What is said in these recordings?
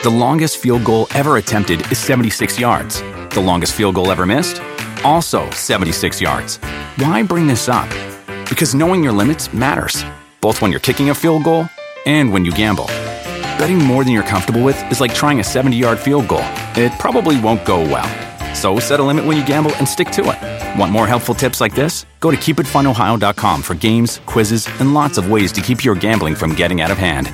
The longest field goal ever attempted is 76 yards. The longest field goal ever missed? Also 76 yards. Why bring this up? Because knowing your limits matters, both when you're kicking a field goal and when you gamble. Betting more than you're comfortable with is like trying a 70-yard field goal. It probably won't go well. So set a limit when you gamble and stick to it. Want more helpful tips like this? Go to keepitfunohio.com for games, quizzes, and lots of ways to keep your gambling from getting out of hand.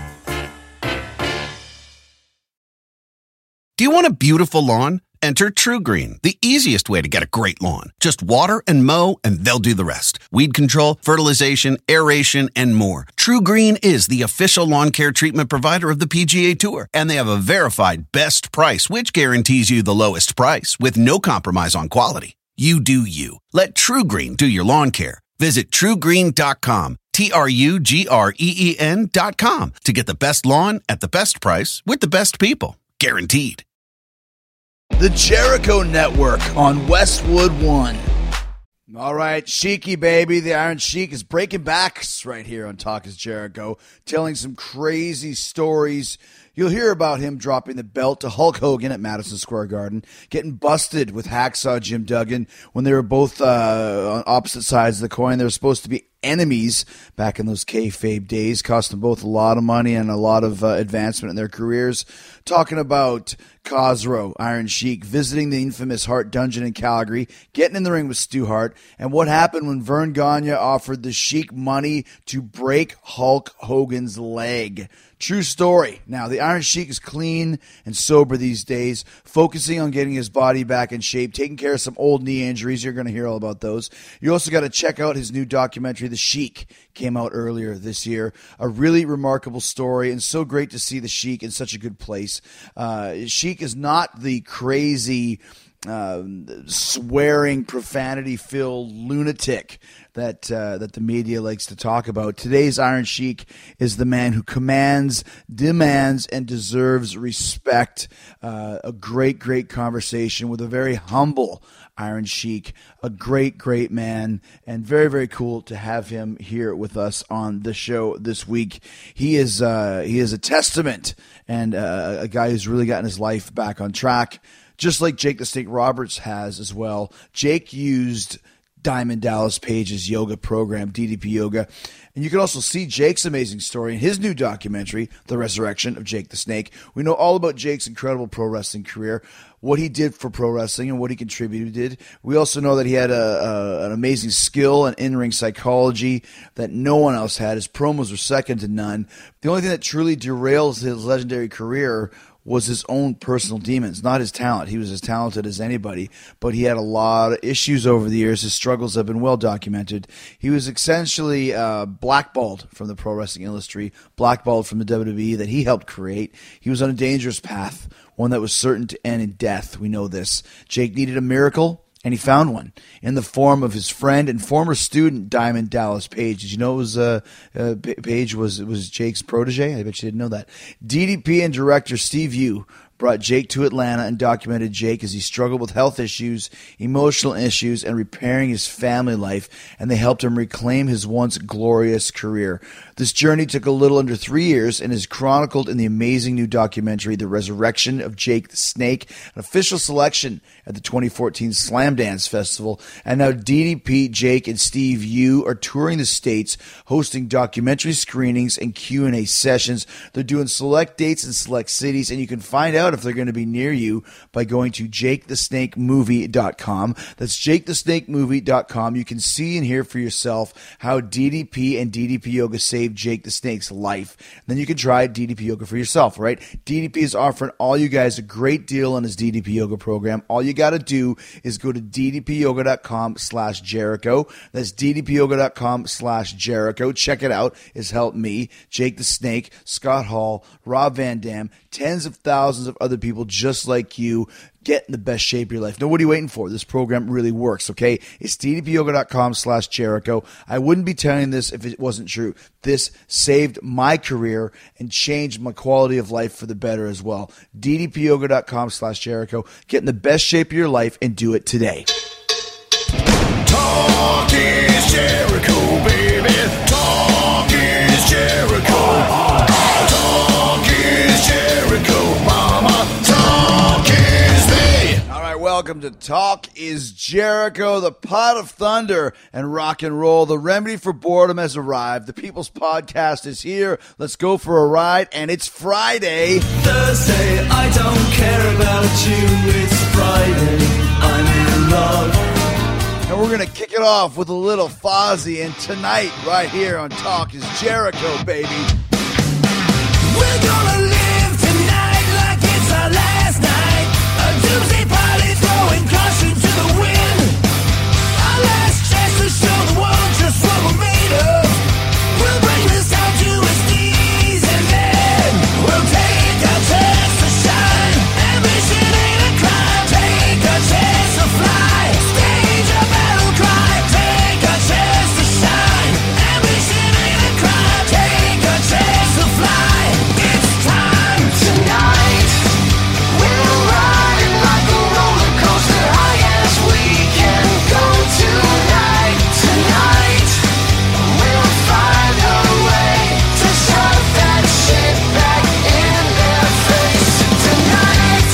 Do you want a beautiful lawn? Enter TruGreen, the easiest way to get a great lawn. Just water and mow, and they'll do the rest. Weed control, fertilization, aeration, and more. TruGreen is the official lawn care treatment provider of the PGA Tour, and they have a verified best price, which guarantees you the lowest price with no compromise on quality. You do you. Let TruGreen do your lawn care. Visit TruGreen.com, TruGreen.com, to get the best lawn at the best price with the best people. Guaranteed. The Jericho Network on Westwood One. All right, Sheiky, baby. The Iron Sheik is breaking backs right here on Talk is Jericho, telling some crazy stories. You'll hear about him dropping the belt to Hulk Hogan at Madison Square Garden, getting busted with Hacksaw Jim Duggan when they were both on opposite sides of the coin. They were supposed to be enemies back in those kayfabe days, cost them both a lot of money and a lot of advancement in their careers. Talking about Khosrow, Iron Sheik, visiting the infamous Hart Dungeon in Calgary, getting in the ring with Stu Hart, and what happened when Vern Gagne offered the Sheik money to break Hulk Hogan's leg. True story. Now, the Iron Sheik is clean and sober these days, focusing on getting his body back in shape, taking care of some old knee injuries. You're going to hear all about those. You also got to check out his new documentary, The Sheik, came out earlier this year. A really remarkable story, and so great to see the Sheik in such a good place. Sheik is not the crazy, swearing, profanity-filled lunatic that the media likes to talk about. Today's Iron Sheik is the man who commands, demands, and deserves respect. A great, great conversation with a very humble Iron Sheik, a great, great man, and very, very cool to have him here with us on the show this week. He is a testament and a guy who's really gotten his life back on track, just like Jake the Snake Roberts has as well. Jake used Diamond Dallas Page's yoga program, DDP Yoga. And you can also see Jake's amazing story in his new documentary, The Resurrection of Jake the Snake. We know all about Jake's incredible pro wrestling career, what he did for pro wrestling and what he contributed. We also know that he had an amazing skill and in-ring psychology that no one else had. His promos were second to none. The only thing that truly derails his legendary career was his own personal demons, not his talent. He was as talented as anybody, but he had a lot of issues over the years. His struggles have been well documented. He was essentially blackballed from the pro wrestling industry, blackballed from the WWE that he helped create. He was on a dangerous path, one that was certain to end in death. We know this. Jake needed a miracle, and he found one in the form of his friend and former student, Diamond Dallas Page. Did you know it was Page was Jake's protege? I bet you didn't know that. DDP and director Steve Yu brought Jake to Atlanta and documented Jake as he struggled with health issues, emotional issues, and repairing his family life, and they helped him reclaim his once glorious career. This journey took a little under 3 years and is chronicled in the amazing new documentary, The Resurrection of Jake the Snake, an official selection at the 2014 Slamdance Festival. And now DDP, Jake, and Steve Yu are touring the States, hosting documentary screenings and Q&A sessions. They're doing select dates in select cities, and you can find out if they're going to be near you by going to jakethesnakemovie.com. That's jakethesnakemovie.com. You can see and hear for yourself how DDP and DDP Yoga saved Jake the Snake's life. Then you can try DDP Yoga for yourself, right? DDP is offering all you guys a great deal on his DDP Yoga program. All you got to do is go to ddpyoga.com/Jericho. That's ddpyoga.com/Jericho. Check it out. It's helped me, Jake the Snake, Scott Hall, Rob Van Dam, tens of thousands of other people just like you. Get in the best shape of your life. Now, what are you waiting for? This program really works, okay? It's ddpyoga.com/Jericho. I wouldn't be telling this if it wasn't true. This saved my career and changed my quality of life for the better as well. ddpyoga.com/Jericho. Get in the best shape of your life and do it today. Talk is Jericho, baby. Talk is Jericho. Talk is Jericho, mama. welcome to Talk is Jericho, the pot of thunder and rock and roll. The remedy for boredom has arrived. The People's Podcast is here. Let's go for a ride, and it's Friday. Thursday, I don't care about you. It's Friday, I'm in love. And we're going to kick it off with a little Fozzy, and tonight, right here on Talk is Jericho, baby. We're gonna live tonight like it's our last night. A doomsday party throwing caution to the wind. Our last chance to show the world just what we're made of. We'll bring this down to its knees and then we'll take a chance to shine. Ambition ain't a crime. Take a chance to fly. Stage a battle cry. Take a chance to shine. Ambition ain't a crime. Take a chance to fly. It's time tonight. We'll ride like a roller coaster, high as we can go tonight. Tonight, we'll find a way to shove that shit back in their face. Tonight,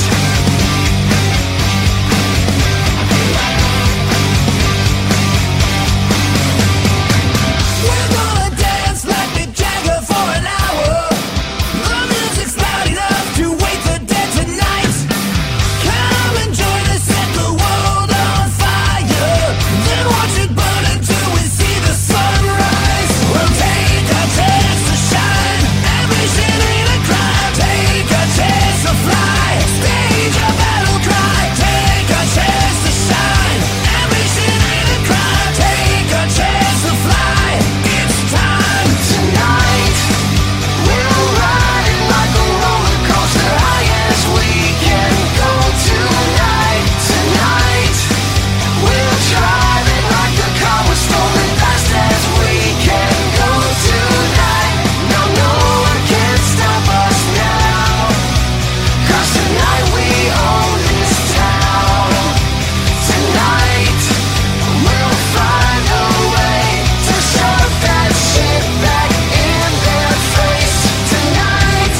we're gonna dance like Mick Jagger for an hour. The music's loud enough to wake the dead tonight. Come and join us, set the world on fire. Then watch it burn until we see the sunrise. We'll take a chance to shine. Ambition ain't a crime. Take a chance to fly. Stage a battle cry. Take a chance to shine. Ambition ain't a crime. Take a chance to fly. It's time tonight. We'll ride like a roller coaster, high as we can go tonight. Tonight, we'll drive it like the car was stolen, fast as we can go tonight. No, no one can stop us now, 'cause tonight we own this town. Tonight, we'll find a way to shove that shit back in their face. Tonight,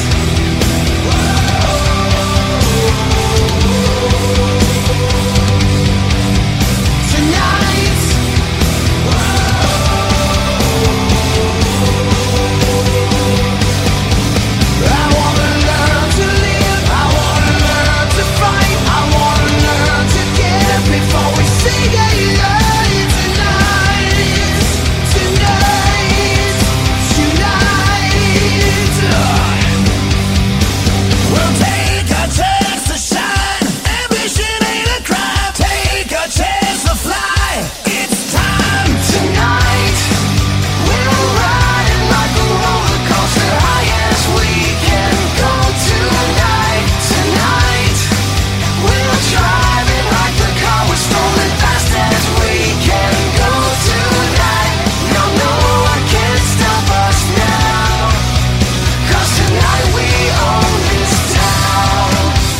tonight, I wanna learn to live, I wanna learn to fight, I wanna learn to give before we say goodnight. Tonight, tonight, tonight. We'll take a chance to shine. Ambition ain't a crime. Take a chance to fly. It's time tonight. We'll ride like a roller coaster, high as we can go tonight. Tonight, we'll drive it like the car was stolen, fast as we can go tonight. No, no one can stop us now, 'cause tonight we own this town.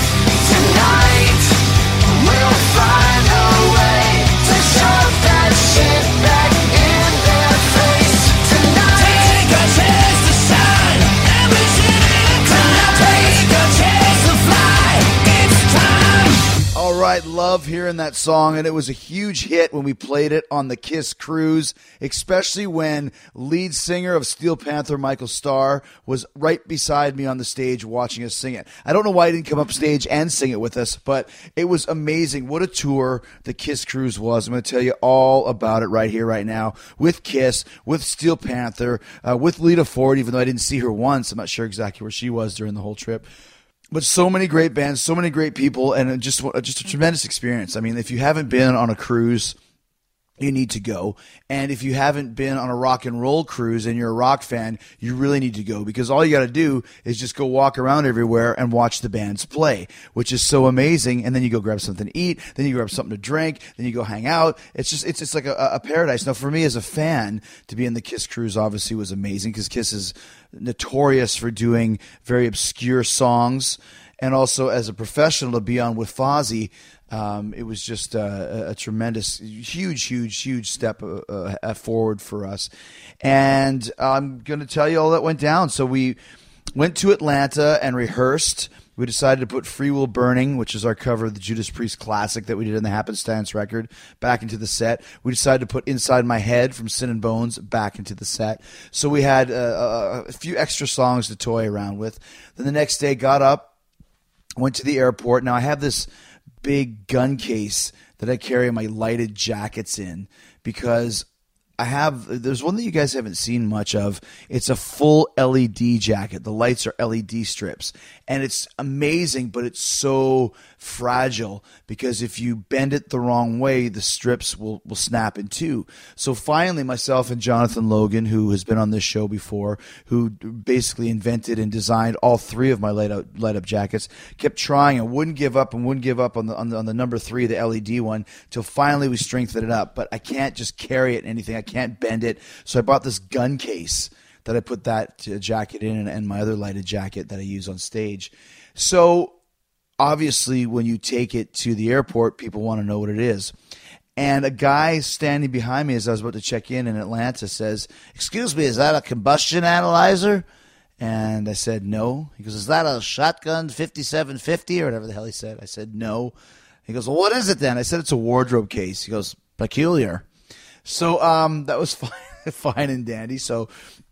Tonight, we'll find a way to shove that shit back in their face. Tonight, take a chance to shine. Ambition ain't a crime. Take a chance to fly. It's time. All right, love hearing that song, and it was a huge hit when we played it on the Kiss Cruise, especially when lead singer of Steel Panther, Michael Starr, was right beside me on the stage watching us sing it. I don't know why he didn't come up stage and sing it with us, but it was amazing. What a tour the Kiss Cruise was. I'm going to tell you all about it right here, right now, with Kiss, with Steel Panther, with Lita Ford, even though I didn't see her once. I'm not sure exactly where she was during the whole trip. But so many great bands, so many great people, and just a tremendous experience. I mean, if you haven't been on a cruise, you need to go. And if you haven't been on a rock and roll cruise and you're a rock fan, you really need to go, because all you got to do is just go walk around everywhere and watch the bands play, which is so amazing. And then you go grab something to eat, then you grab something to drink, then you go hang out. It's like a paradise. Now, for me as a fan, to be in the Kiss Cruise obviously was amazing, because Kiss is notorious for doing very obscure songs. And also as a professional to be on with Fozzy, it was just a tremendous, huge step forward for us. And I'm going to tell you all that went down. So we went to Atlanta and rehearsed. We decided to put Free Will Burning, which is our cover of the Judas Priest classic that we did in the Happenstance record, back into the set. We decided to put Inside My Head from Sin and Bones back into the set. So we had a few extra songs to toy around with. Then the next day, got up, went to the airport. Now I have this big gun case that I carry my lighted jackets in because there's one that you guys haven't seen much of. It's a full LED jacket. The lights are LED strips. And it's amazing, but it's so fragile because if you bend it the wrong way, the strips will snap in two. So finally, myself and Jonathan Logan, who has been on this show before, who basically invented and designed all three of my light up jackets, kept trying and wouldn't give up on the number 3, the LED one, till finally we strengthened it up. But I can't just carry it in anything. I can't bend it. So I bought this gun case that I put that jacket in and my other lighted jacket that I use on stage. So obviously when you take it to the airport, people want to know what it is. And a guy standing behind me as I was about to check in Atlanta says, "Excuse me, is that a combustion analyzer?" And I said, "No." He goes, "Is that a shotgun 5750 or whatever the hell he said?" I said, "No." He goes, "Well, what is it then?" I said, "It's a wardrobe case." He goes, "Peculiar." So that was fine and dandy. So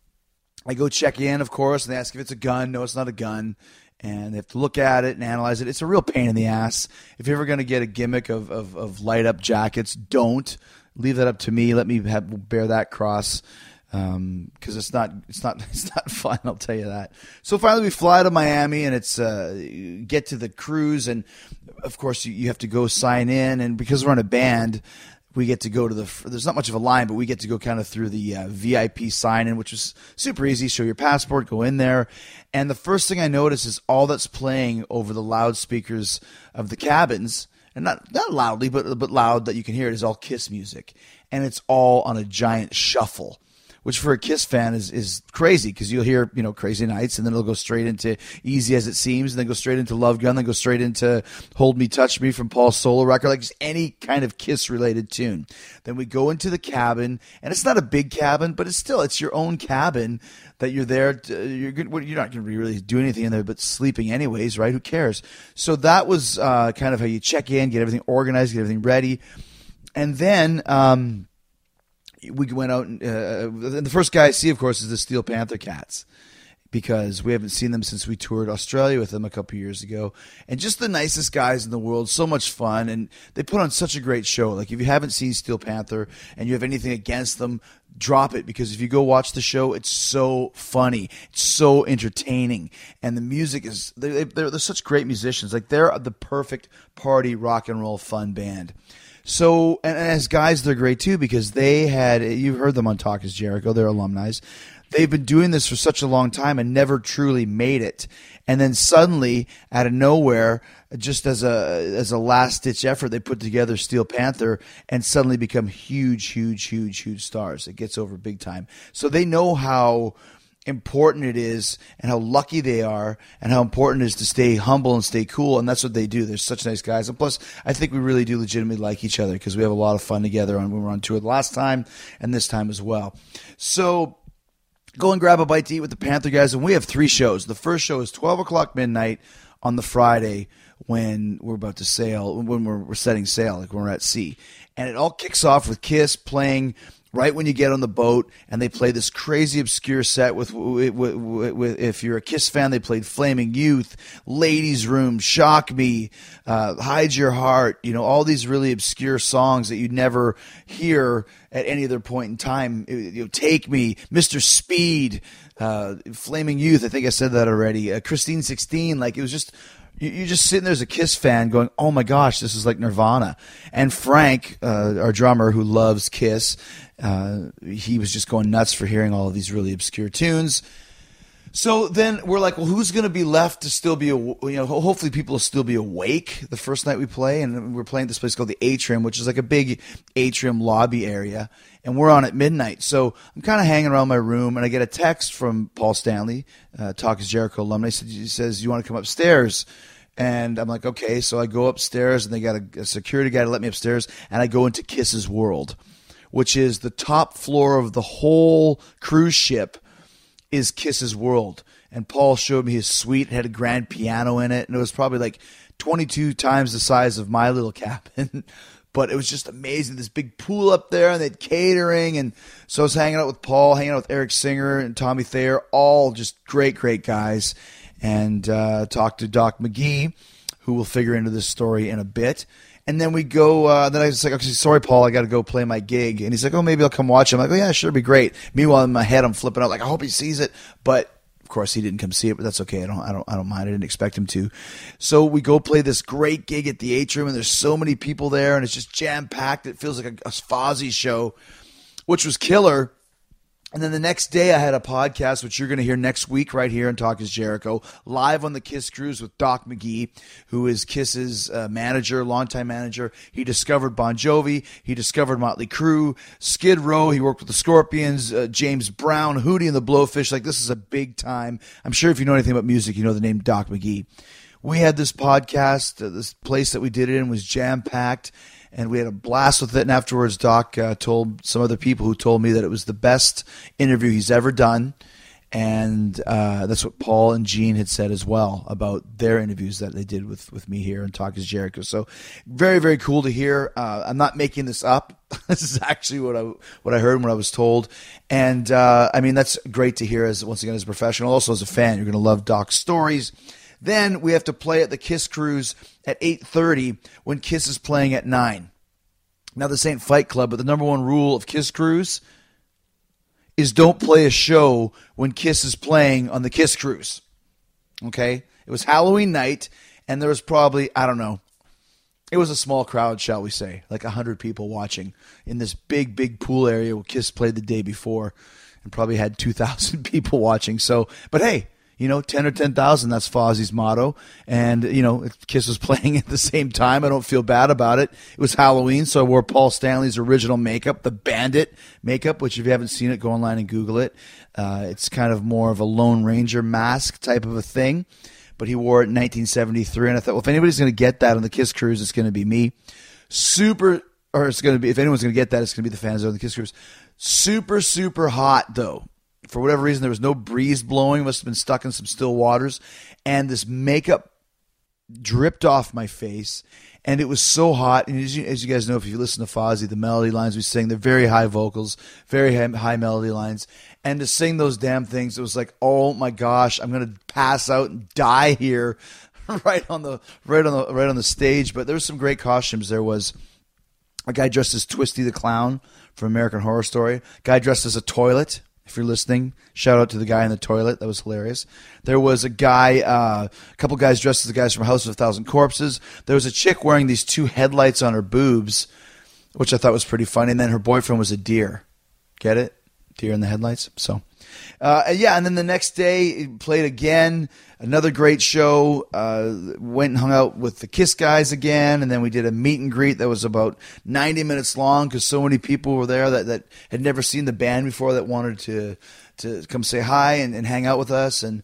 I go check in, of course, and they ask if it's a gun. No, it's not a gun. And they have to look at it and analyze it. It's a real pain in the ass. If you're ever going to get a gimmick of light-up jackets, don't. Leave that up to me. Let me bear that cross because it's not fun, I'll tell you that. So finally we fly to Miami, and it's get to the cruise. And, of course, you have to go sign in. And because we're on a band, we get to go to there's not much of a line, but we get to go kind of through the VIP sign-in, which was super easy. Show your passport, go in there. And the first thing I notice is all that's playing over the loudspeakers of the cabins, and not loudly, but loud that you can hear it, is all Kiss music. And it's all on a giant shuffle, which for a Kiss fan is crazy because you'll hear, Crazy Nights, and then it'll go straight into Easy as It Seems, and then go straight into Love Gun, then go straight into Hold Me, Touch Me from Paul's solo record, like just any kind of Kiss-related tune. Then we go into the cabin, and it's not a big cabin, but it's your own cabin that you're there. You're not going to really do anything in there but sleeping anyways, right? Who cares? So that was kind of how you check in, get everything organized, get everything ready. And then we went out, and the first guy I see, of course, is the Steel Panther Cats, because we haven't seen them since we toured Australia with them a couple years ago. And just the nicest guys in the world, so much fun, and they put on such a great show. Like, if you haven't seen Steel Panther and you have anything against them, drop it, because if you go watch the show, it's so funny, it's so entertaining, and the music is they're such great musicians. Like, they're the perfect party rock and roll fun band. So, and as guys, they're great too, because you've heard them on Talk is Jericho, they're alumni. They've been doing this for such a long time and never truly made it. And then suddenly, out of nowhere, just as a last-ditch effort, they put together Steel Panther and suddenly become huge stars. It gets over big time. So they know how important it is and how lucky they are and how important it is to stay humble and stay cool, and that's what they do. They're such nice guys. And plus, I think we really do legitimately like each other because we have a lot of fun together when we were on tour the last time and this time as well. So go and grab a bite to eat with the Panther guys, and we have 3 shows. The first show is 12 o'clock midnight on the Friday when we're about to sail, when we're setting sail, like when we're at sea. And it all kicks off with Kiss playing right when you get on the boat, and they play this crazy obscure set with if you're a Kiss fan, they played Flaming Youth, Ladies Room, Shock Me, Hide Your Heart, all these really obscure songs that you'd never hear at any other point in time. Take Me, Mr. Speed, Flaming Youth, I think I said that already, Christine 16, like it was just... You're just sitting there as a Kiss fan going, oh my gosh, this is like Nirvana. And Frank, our drummer who loves Kiss, he was just going nuts for hearing all of these really obscure tunes. So then we're like, well, who's going to be left to still be, hopefully people will still be awake the first night we play. And we're playing this place called the Atrium, which is like a big atrium lobby area. And we're on at midnight. So I'm kind of hanging around my room, and I get a text from Paul Stanley, Talk is Jericho alumni. He says, you want to come upstairs? And I'm like, okay. So I go upstairs, and they got a security guy to let me upstairs, and I go into Kiss's World, which is the top floor of the whole cruise ship is Kiss's World. and Paul showed me his suite. It had a grand piano in it, and it was probably like 22 times the size of my little cabin. But it was just amazing. This big pool up there, and they had catering. And so I was hanging out with Paul, hanging out with Eric Singer and Tommy Thayer, all just great, great guys. And talked to Doc McGee, who will figure into this story in a bit. And then we go, then I was like, okay, sorry, Paul, I got to go play my gig. And he's like, oh, maybe I'll come watch it. I'm like, oh, yeah, sure, it'd be great. Meanwhile, in my head, I'm flipping out like, I hope he sees it. But of course, he didn't come see it, but that's okay. I don't mind. I didn't expect him to. So we go play this great gig at the Atrium, and there's so many people there, and it's just jam-packed. It feels like a Fozzy show, which was killer. And then the next day I had a podcast, which you're going to hear next week right here on Talk is Jericho, live on the Kiss Cruise with Doc McGee, who is Kiss's manager, longtime manager. He discovered Bon Jovi. He discovered Motley Crue, Skid Row. He worked with the Scorpions, James Brown, Hootie and the Blowfish. Like, this is a big time. I'm sure if you know anything about music, you know the name Doc McGee. We had this podcast. This place that we did it in was jam-packed. And we had a blast with it. And afterwards, Doc told some other people who told me that it was the best interview he's ever done. And that's what Paul and Gene had said as well about their interviews that they did with me here on Talk is Jericho. So very, very cool to hear. I'm not making this up. This is actually what I heard and what I was told. And, I mean, that's great to hear once again as a professional. Also as a fan, you're going to love Doc's stories. Then we have to play at the Kiss Cruise at 8:30 when Kiss is playing at 9. Now, this ain't Fight Club, but the number one rule of Kiss Cruise is don't play a show when Kiss is playing on the Kiss Cruise. Okay? It was Halloween night, and there was probably, I don't know, it was a small crowd, shall we say, like 100 people watching in this big, big pool area where Kiss played the day before, and probably had 2,000 people watching. So, but hey, 10 or 10,000, that's Fozzy's motto. And, if Kiss was playing at the same time, I don't feel bad about it. It was Halloween, so I wore Paul Stanley's original makeup, the Bandit makeup, which if you haven't seen it, go online and Google it. It's kind of more of a Lone Ranger mask type of a thing. But he wore it in 1973, and I thought, well, if anybody's going to get that on the Kiss Cruise, it's going to be me. If anyone's going to get that, it's going to be the fans on the Kiss Cruise. Super, super hot, though. For whatever reason, there was no breeze blowing. Must have been stuck in some still waters. And this makeup dripped off my face. And it was so hot. And as you guys know, if you listen to Fozzy, the melody lines we sing, they're very high vocals, very high melody lines. And to sing those damn things, it was like, oh my gosh, I'm going to pass out and die here right on the stage. But there were some great costumes. There was a guy dressed as Twisty the Clown from American Horror Story. A guy dressed as a toilet. If you're listening, shout out to the guy in the toilet. That was hilarious. There was a guy, a couple guys dressed as the guys from House of a Thousand Corpses. There was a chick wearing these two headlights on her boobs, which I thought was pretty funny. And then her boyfriend was a deer. Get it? Deer in the headlights. So, and then the next day, played again. Another great show. Went and hung out with the Kiss guys again, and then we did a meet and greet that was about 90 minutes long because so many people were there that had never seen the band before that wanted to come say hi and hang out with us, and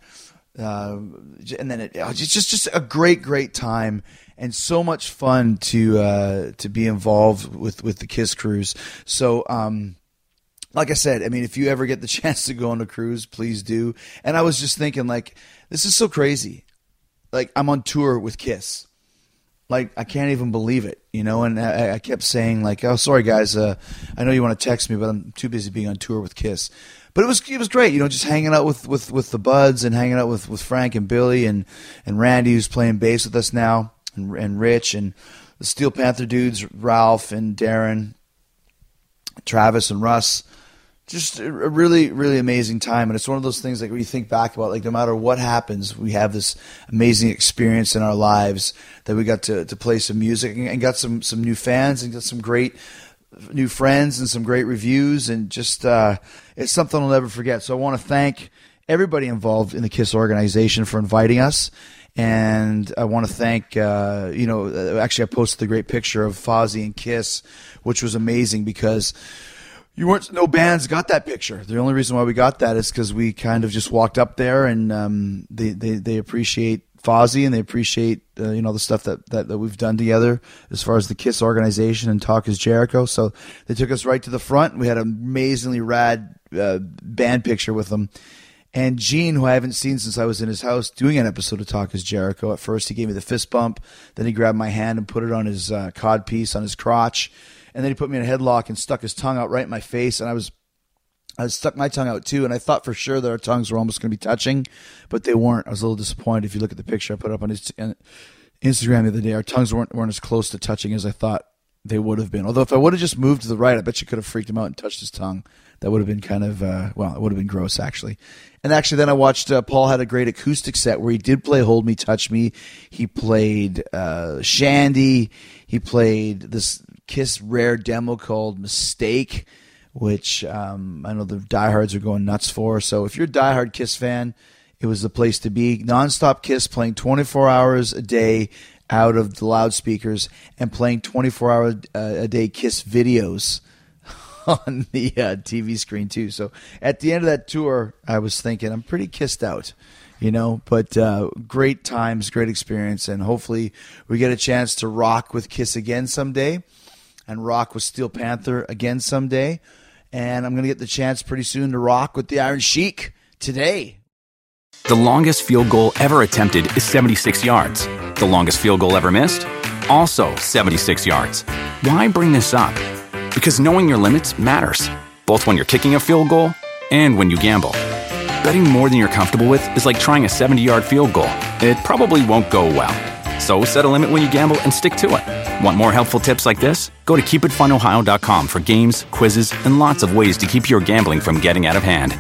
then it's just a great time and so much fun to be involved with the Kiss Cruise. So. Like I said, I mean, if you ever get the chance to go on a cruise, please do. And I was just thinking, like, this is so crazy. Like, I'm on tour with Kiss. Like, I can't even believe it, And I kept saying, like, oh, sorry, guys. I know you want to text me, but I'm too busy being on tour with Kiss. But it was great, just hanging out with the buds and hanging out with Frank and Billy and Randy, who's playing bass with us now, and Rich and the Steel Panther dudes, Ralph and Darren, Travis and Russ. Just a really, really amazing time. And it's one of those things like where you think back about, like, no matter what happens, we have this amazing experience in our lives that we got to play some music and got some new fans and got some great new friends and some great reviews. And just it's something I'll never forget. So I want to thank everybody involved in the KISS organization for inviting us. And I want to thank, actually I posted the great picture of Fozzy and Kiss, which was amazing because no bands got that picture. The only reason why we got that is because we kind of just walked up there, and they appreciate Fozzy and they appreciate the stuff that we've done together as far as the KISS organization and Talk is Jericho. So they took us right to the front. We had an amazingly rad band picture with them, And Gene, who I haven't seen since I was in his house doing an episode of Talk is Jericho, at first he gave me the fist bump, then he grabbed my hand and put it on his cod piece on his crotch, and then he put me in a headlock and stuck his tongue out right in my face, and I stuck my tongue out too, and I thought for sure that our tongues were almost going to be touching, but they weren't. I was a little disappointed. If you look at the picture I put up on his Instagram the other day, our tongues weren't as close to touching as I thought they would have been. Although if I would have just moved to the right, I bet you could have freaked him out and touched his tongue. That would have been kind of, it would have been gross, actually. And actually, then I watched, Paul had a great acoustic set where he did play Hold Me, Touch Me. He played Shandy. He played this Kiss rare demo called Mistake, which I know the diehards are going nuts for. So if you're a diehard Kiss fan, it was the place to be. Nonstop Kiss playing 24 hours a day out of the loudspeakers and playing 24 hours a day Kiss videos on the TV screen too. So at the end of that tour, I was thinking I'm pretty kissed out, but great times, great experience, and hopefully we get a chance to rock with Kiss again someday and rock with Steel Panther again someday. And I'm going to get the chance pretty soon to rock with the Iron Sheik today. The longest field goal ever attempted is 76 yards. The longest field goal ever missed? Also 76 yards. Why bring this up? Because knowing your limits matters, both when you're kicking a field goal and when you gamble. Betting more than you're comfortable with is like trying a 70-yard field goal. It probably won't go well. So set a limit when you gamble and stick to it. Want more helpful tips like this? Go to keepitfunohio.com for games, quizzes, and lots of ways to keep your gambling from getting out of hand.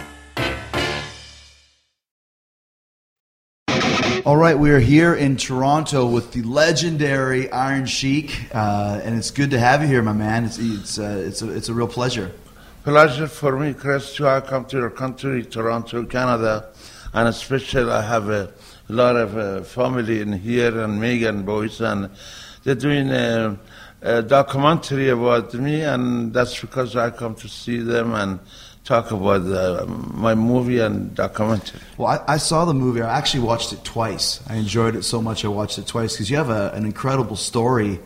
All right, we are here in Toronto with the legendary Iron Sheik, and it's good to have you here, my man. It's a real pleasure. Pleasure for me, Chris, to come to your country, Toronto, Canada, and especially I have a lot of family in here and Megan boys, and they're doing a documentary about me, and that's because I come to see them and talk about my movie and documentary. Well, I saw the movie. I actually watched it twice. I enjoyed it so much I watched it twice because you have an incredible story.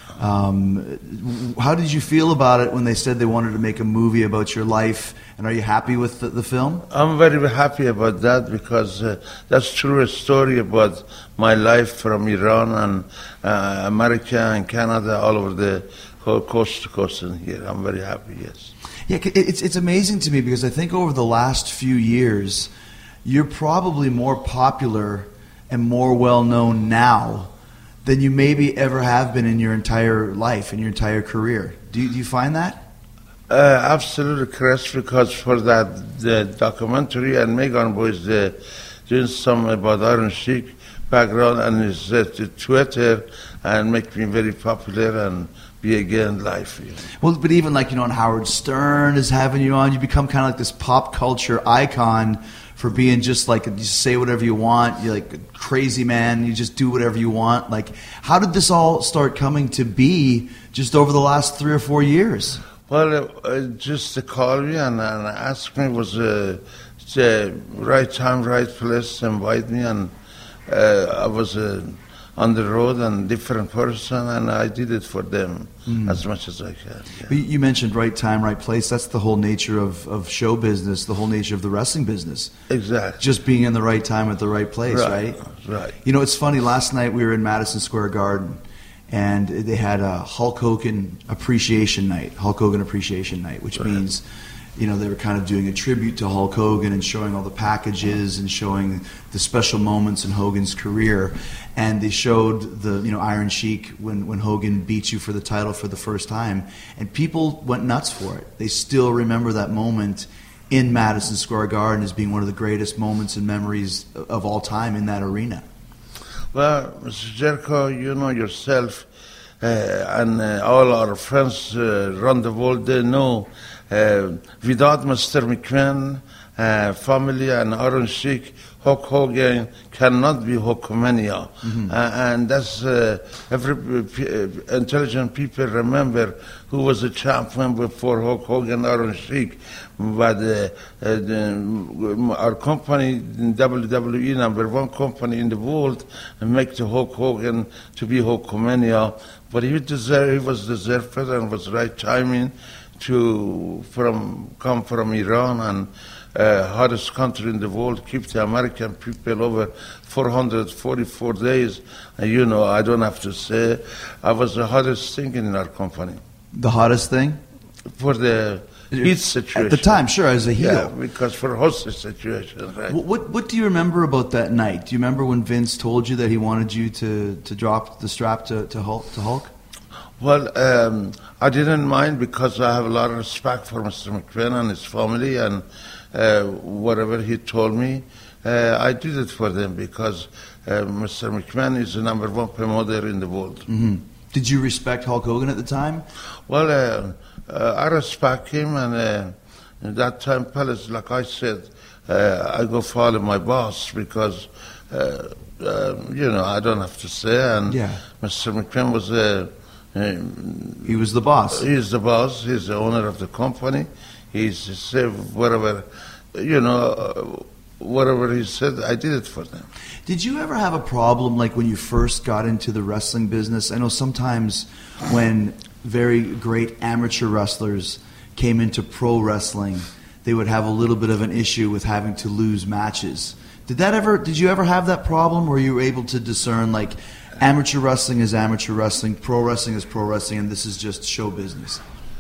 How did you feel about it when they said they wanted to make a movie about your life, and are you happy with the film? I'm very happy about that because that's true a story about my life from Iran and America and Canada, all over the whole coast to coast in here. I'm very happy, yes. Yeah, it's amazing to me because I think over the last few years, you're probably more popular and more well-known now than you maybe ever have been in your entire life, in your entire career. Do you find that? Absolutely, Chris, because for that the documentary and Megan boys doing some about Iron Sheik background and his Twitter and make me very popular and be again live. You know. Well, but even on Howard Stern is having you on, you become kind of like this pop culture icon for being just like, you say whatever you want, you're like a crazy man, you just do whatever you want. Like, how did this all start coming to be just over the last 3 or 4 years? Well, just to call me and ask me was the right time, right place to invite me, and I was on the road and different person, and I did it for them as much as I can. Yeah. But you mentioned right time, right place. That's the whole nature of show business, the whole nature of the wrestling business. Exactly. Just being in the right time at the right place, right? Right. It's funny. Last night we were in Madison Square Garden, and they had a Hulk Hogan Appreciation Night, which means, they were kind of doing a tribute to Hulk Hogan and showing all the packages and showing the special moments in Hogan's career. And they showed the, Iron Sheik when Hogan beat you for the title for the first time. And people went nuts for it. They still remember that moment in Madison Square Garden as being one of the greatest moments and memories of all time in that arena. Well, Mr. Jericho, you know yourself, and all our friends around the world, they know without Mr. McMahon, family and Iron Sheik, Hulk Hogan cannot be Hulkamania. And that's every intelligent people remember who was a champion before Hulk Hogan, Iron Sheik. But our company, WWE, number one company in the world, make the Hulk Hogan to be Hulkamania. But he was deserved and was right timing to come from Iran and hottest country in the world, keep the American people over 444 days. And you know, I don't have to say, I was the hottest thing in our company The hottest thing? for the heat situation. At the time, sure, as a heel. Yeah, because for hostage situation, right? What do you remember about that night? Do you remember when Vince told you that he wanted you to drop the strap to Hulk? Well, I didn't mind because I have a lot of respect for Mr. McMahon and his family, and whatever he told me, I did it for them because Mr. McMahon is the number one promoter in the world. Mm-hmm. Did you respect Hulk Hogan at the time? Well, I respect him, and in that time, Palace, like I said, I go follow my boss because, you know, I don't have to say, and Yeah. Mr. McMahon was He was the boss. He's the boss. He's the owner of the company. He's said whatever, you know, whatever he said, I did it for them. Did you ever have a problem, like when you first got into the wrestling business? I know sometimes when very great amateur wrestlers came into pro wrestling, they would have a little bit of an issue with having to lose matches. Did you ever have that problem where you were able to discern, like, amateur wrestling is amateur wrestling, pro wrestling is pro wrestling, and this is just show business?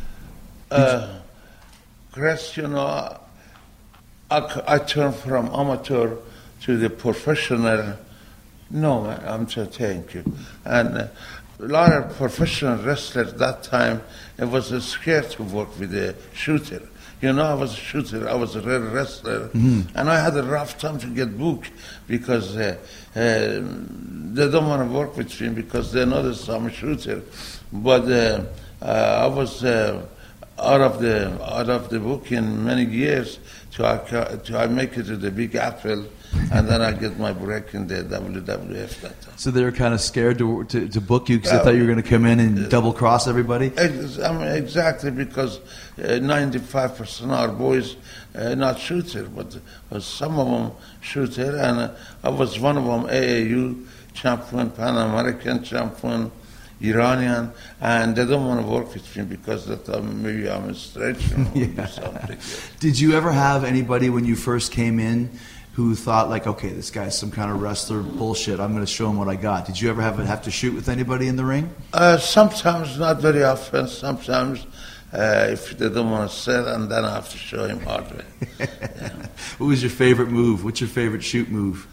Chris, you know, I turned from amateur to the professional. No, man, I'm just thank you. And a lot of professional wrestlers at that time, it was scared to work with a shooter. You know, I was a shooter, I was a real wrestler, and I had a rough time to get booked because they don't want to work with me because they know that I'm a shooter. But I was out of the book in many years till I make it to the Big Apple, and then I get my break in the WWF that time. So they were kind of scared to book you because they thought you were going to come in and double cross everybody? Exactly, because 95% of our boys not shooter, but some of them shooter, and I was one of them, AAU champion, Pan American champion, Iranian, and they don't want to work with me because they thought maybe I'm a stretcher or something. Did you ever have anybody when you first came in who thought, like, okay, this guy's some kind of wrestler, bullshit, I'm going to show him what I got? Did you ever have to shoot with anybody in the ring? Sometimes, not very often. Sometimes, if they don't want to sell, and then I have to show him hard way. Yeah. What was your favorite move? What's your favorite shoot move?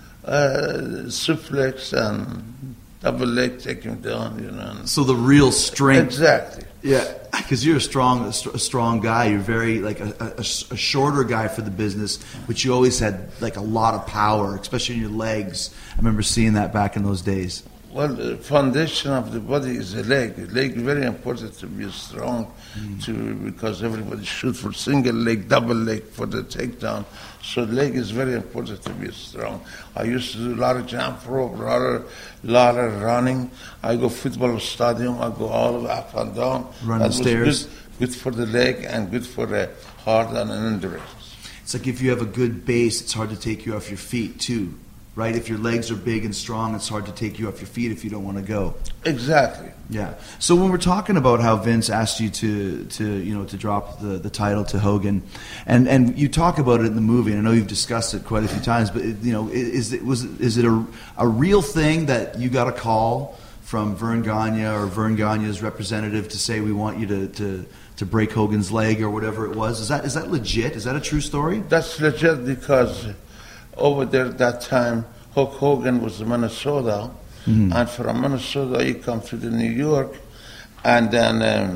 Suplex and double leg, take him down, you know. So the real strength. Exactly. Yeah, because you're a strong guy. You're very, like, a shorter guy for the business, but you always had, like, a lot of power, especially in your legs. I remember seeing that back in those days. Well, the foundation of the body is the leg. The leg is very important to be strong, because everybody shoots for single leg, double leg for the takedown. So the leg is very important to be strong. I used to do a lot of jump rope, a lot of running. I go football stadium, I go all the way up and down. Run that the stairs. Good for the leg and good for the heart and endurance. It's like if you have a good base, it's hard to take you off your feet, too. Right? If your legs are big and strong, it's hard to take you off your feet if you don't want to go. Exactly. Yeah. So when we're talking about how Vince asked you to drop the title to Hogan, and you talk about it in the movie, and I know you've discussed it quite a few times, but is it a real thing that you got a call from Vern Gagne or Vern Gagne's representative to say we want you to break Hogan's leg or whatever it was? Is that legit? Is that a true story? That's legit because over there at that time, Hulk Hogan was in Minnesota, and from Minnesota he come to New York, and then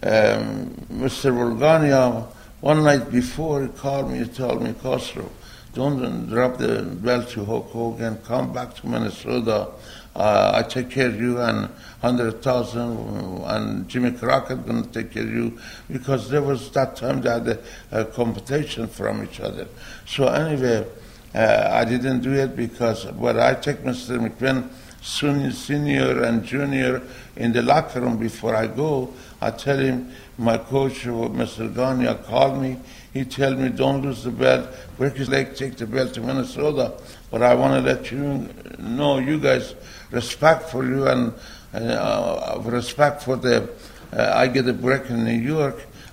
Mr. Volgania, one night before, he called me, he told me, Castro, don't drop the belt to Hulk Hogan, come back to Minnesota, I take care of you, and 100,000, and Jimmy Crockett going to take care of you, because there was that time they had a competition from each other. So anyway, I didn't do it because when I take Mr. McMahon, senior and junior, in the locker room before I go, I tell him, my coach, Mr. Gagne, called me. He tell me, don't lose the belt, break his leg, take the belt to Minnesota. But I want to let you know, you guys, respect for you and respect for I get a break in New York.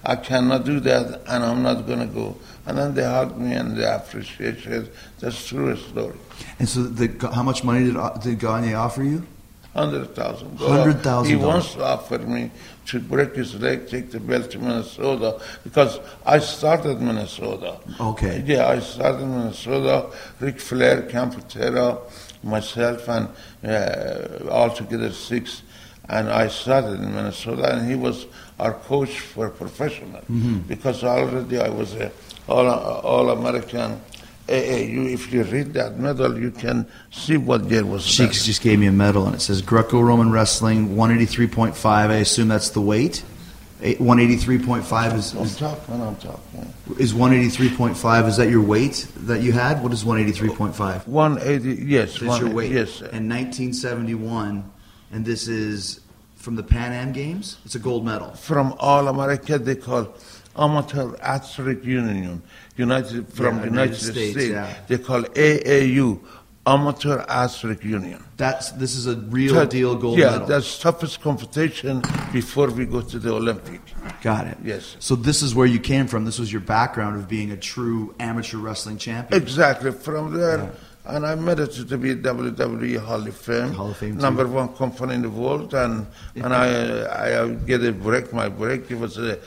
I cannot do that, and I'm not going to go. And then they hugged me and they appreciated it. That's true story. And so, how much money did Gagne offer you? $100,000. $100,000. He wants to offer me to break his leg, take the belt to Minnesota, because I started Minnesota. Okay. Yeah, I started Minnesota. Ric Flair, Campotero, myself, and all together 6. And I started in Minnesota, and he was our coach for professional, because already I was a all-American AAU. If you read that medal, you can see what year was that. Sheiks just gave me a medal, and it says Greco-Roman Wrestling, 183.5. I assume that's the weight? 183.5 is... I'm talking. Is 183.5, is that your weight that you had? What is 183.5? 180, yes. That's your weight. Yes, sir. In 1971, and this is from the Pan Am Games? It's a gold medal. From All America, they call Amateur Athletic Union, United States. Yeah. They call AAU, Amateur Athletic Union. This is a real deal gold medal. Yeah, that's toughest competition before we go to the Olympic. Got it. Yes. So this is where you came from. This was your background of being a true amateur wrestling champion. Exactly. From there, and I made it to be WWE Hall of Fame. Hall of Fame, number 1 company in the world, and I get a break. My break, it was the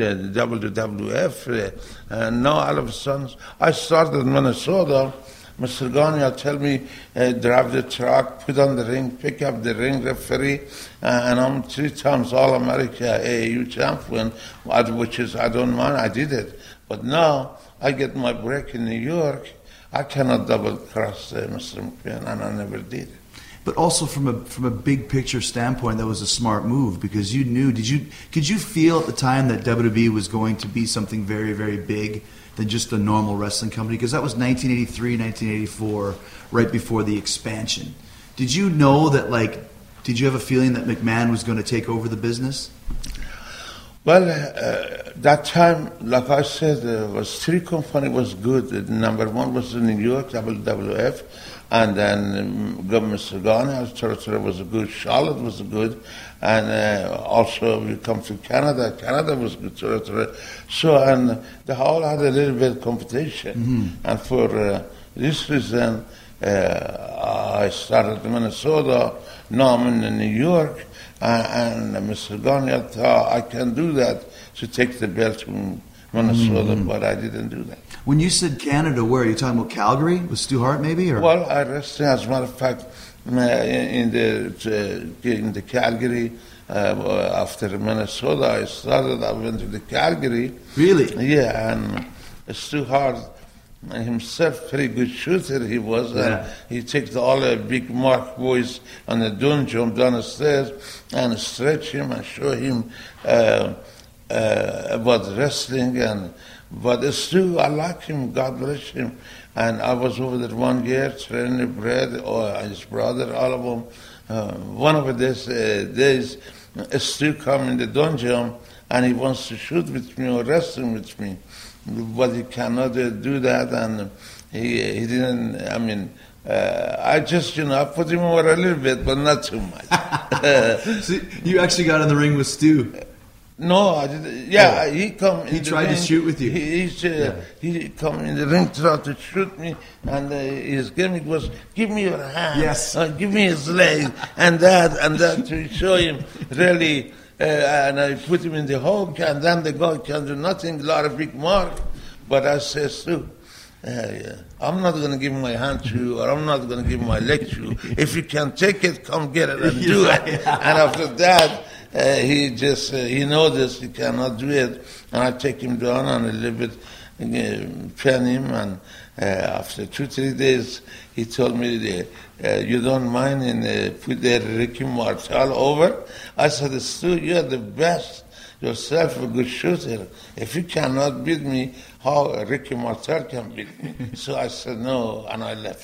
WWF, and now all of a sudden I started in Minnesota. Mr. Gagne tell me, drive the truck, put on the ring, pick up the ring referee, and I'm 3 times All-America AAU champion, which is, I don't mind, I did it. But now I get my break in New York. I cannot double-cross Mr. McMahon, and I never did. But also from a big picture standpoint, that was a smart move, because you knew. Could you feel at the time that WWE was going to be something very, very big than just a normal wrestling company? Because that was 1983, 1984, right before the expansion. Did you know that? Did you have a feeling that McMahon was going to take over the business? Well, that time, like I said, was 3 company was good. Number 1 was in New York, WWF, and then Mr. Gagne, territory was good. Charlotte was good, and also we come to Canada. Canada was good territory. So, and they all had a little bit of competition, and for this reason, I started in Minnesota. Now I'm in New York. And Mr. Gagne thought I can do that to take the belt to Minnesota, but I didn't do that. When you said Canada, where are you talking about? Calgary with Stu Hart, maybe? Or? Well, I wrestled, as a matter of fact, in the Calgary. After Minnesota, I went to the Calgary. Really? Yeah, and Stu Hart himself, very good shooter he was, and he takes all the big Mark boys on the dune, jump down the stairs and stretch him and show him about wrestling. But Stu, I like him, God bless him. And I was over there 1 year training Brad, or his brother, all of them. One of these days, Stu come in the dungeon and he wants to shoot with me or wrestling with me. But he cannot do that, and he didn't. I mean, I just I put him over a little bit, but not too much. So you actually got in the ring with Stu? No, I didn't. Yeah, he come. He tried to shoot with you. He come in the ring, tried to shoot me, and his gimmick was, "Give me your hand, yes, give me his leg," and that to show him really. And I put him in the hole, and then the guy can do nothing, a lot of big mark. But I said, Stu, I'm not going to give my hand to you, or I'm not going to give my leg to you. If you can take it, come get it and do it. And after that, he knows this, he cannot do it. And I take him down and a little bit pen him, and after 2-3 days, he told me, you don't mind put the Ricky Martel over? I said, Stu, you're the best yourself, a good shooter. If you cannot beat me, how Ricky Martel can beat me? So I said no, and I left.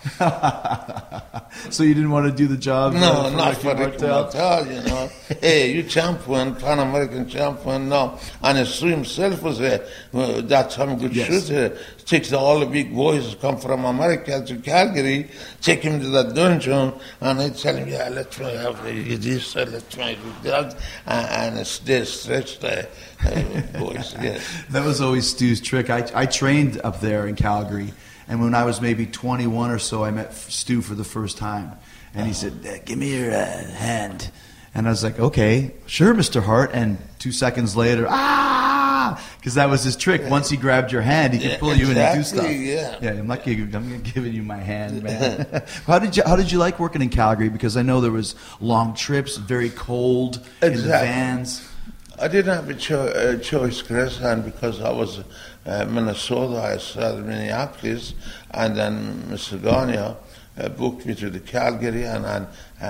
So you didn't want to do the job? No, not Ricky for Ricky Martel, you know. Hey, you champion, Pan-American champion, no. And Stu himself was that time good shooter. Takes all the big boys come from America to Calgary, take him to the dungeon, and they tell him, yeah, let me have this, let me do that. And they stretch the boys, yes. That was always Stu's trick. I trained up there in Calgary. And when I was maybe 21 or so, I met Stu for the first time. And he said, give me your hand. And I was like, okay, sure, Mr. Hart. And 2 seconds later, because that was his trick. Once he grabbed your hand, he could pull you in and do stuff. I'm giving you my hand, man. How did you like working in Calgary? Because I know there was long trips, very cold in the vans. I didn't have a choice, Chris, and because I was Minnesota, I started Minneapolis, and then Mr. Gagnon booked me to the Calgary, and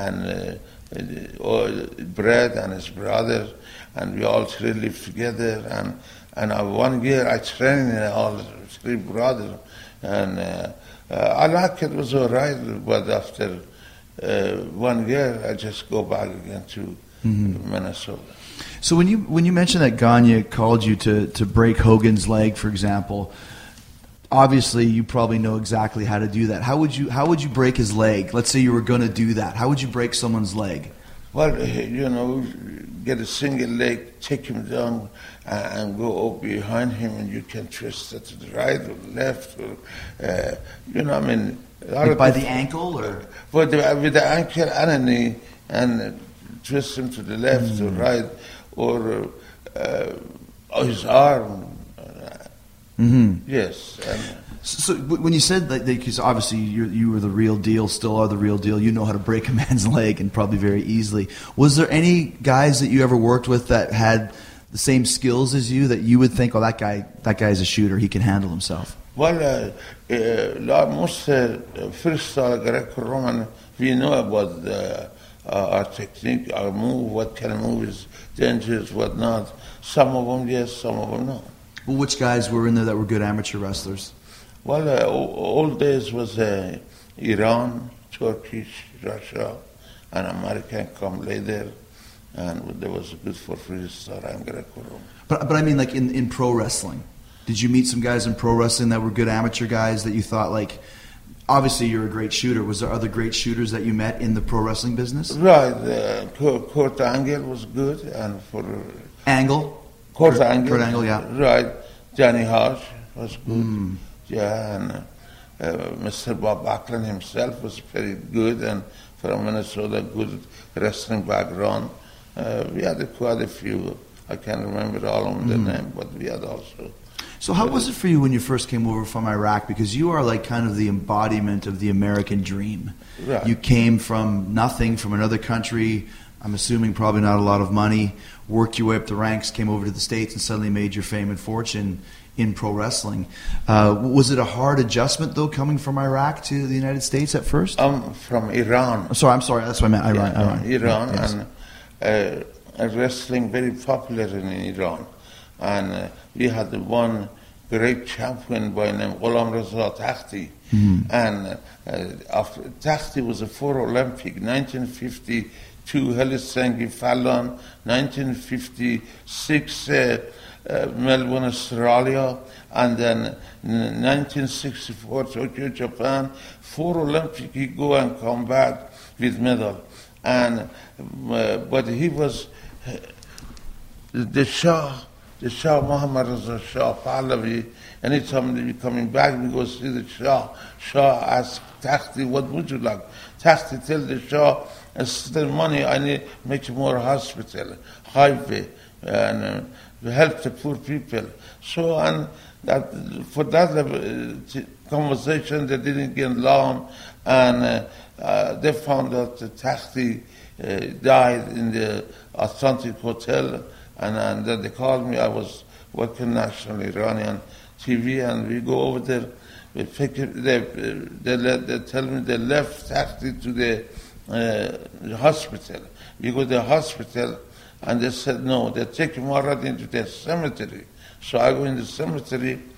Brad and his brother, and we all three lived together, and 1 year I trained all three brothers, and I liked it, was all right, but after 1 year I just go back again to Minnesota. So when you mentioned that Gagnon called you to break Hogan's leg, for example, obviously you probably know exactly how to do that. How would you break his leg? Let's say you were going to do that. How would you break someone's leg? Well, you know, get a single leg, take him down, and go up behind him, and you can twist it to the right or left, or you know, I mean, by the ankle, or with the ankle and a knee, and twist him to the left or right, or his arm. Yes. So when you said that, because obviously you were the real deal, still are the real deal, you know how to break a man's leg, and probably very easily. Was there any guys that you ever worked with that had the same skills as you, that you would think, oh, that guy's a shooter, he can handle himself? Well, most freestyle Greco-Roman, we know about our technique, our move, what kind of move is dangerous, what not. Some of them yes, some of them no. Well, which guys were in there that were good amateur wrestlers? Well, old days was Iran, Turkish, Russia, and American come later, and there was good for freestyle and Greco-Roman. But I mean, like in pro wrestling, did you meet some guys in pro wrestling that were good amateur guys that you thought, like, obviously you're a great shooter. Was there other great shooters that you met in the pro wrestling business? Right, Kurt Angle was good, and for Angle? Kurt Angle. Kurt Angle, yeah. Right, Johnny Hodge was good. Yeah, and Mr. Bob Backlund himself was very good, and from Minnesota, good wrestling background. We had quite a few. I can't remember all of them, the name, but we had also. So how was it for you when you first came over from Iraq? Because you are like kind of the embodiment of the American dream. Right. You came from nothing, from another country, I'm assuming probably not a lot of money, worked your way up the ranks, came over to the States, and suddenly made your fame and fortune in pro wrestling. Was it a hard adjustment, though, coming from Iraq to the United States at first? I'm from Iran. I'm sorry, that's what I meant, Iran. Iran, yes. And wrestling very popular in Iran. And we had one great champion by name Ghulam Reza Takhti. And after Takhti was a 4 Olympic, 1952 Helsinki Fallon, 1956 Melbourne, Australia, and then 1964 Tokyo, Japan. 4 Olympic, he go and come back with medal. And but he was the Shah Muhammad Reza Shah Pahlavi. Anytime they be coming back, we go see the Shah. Shah asked Takhti, what would you like? Takhti tell the Shah, instead of money, I need make more hospital, highway, and help the poor people. So, and that for that conversation, they didn't get long, and they found out that Takhti died in the Authentic Hotel, and then they called me. I was working National Iranian TV, and we go over there. We pick it, they tell me they left Takhti to the hospital. We go to the hospital, and they said no, they take him already into the cemetery. So I go in the cemetery,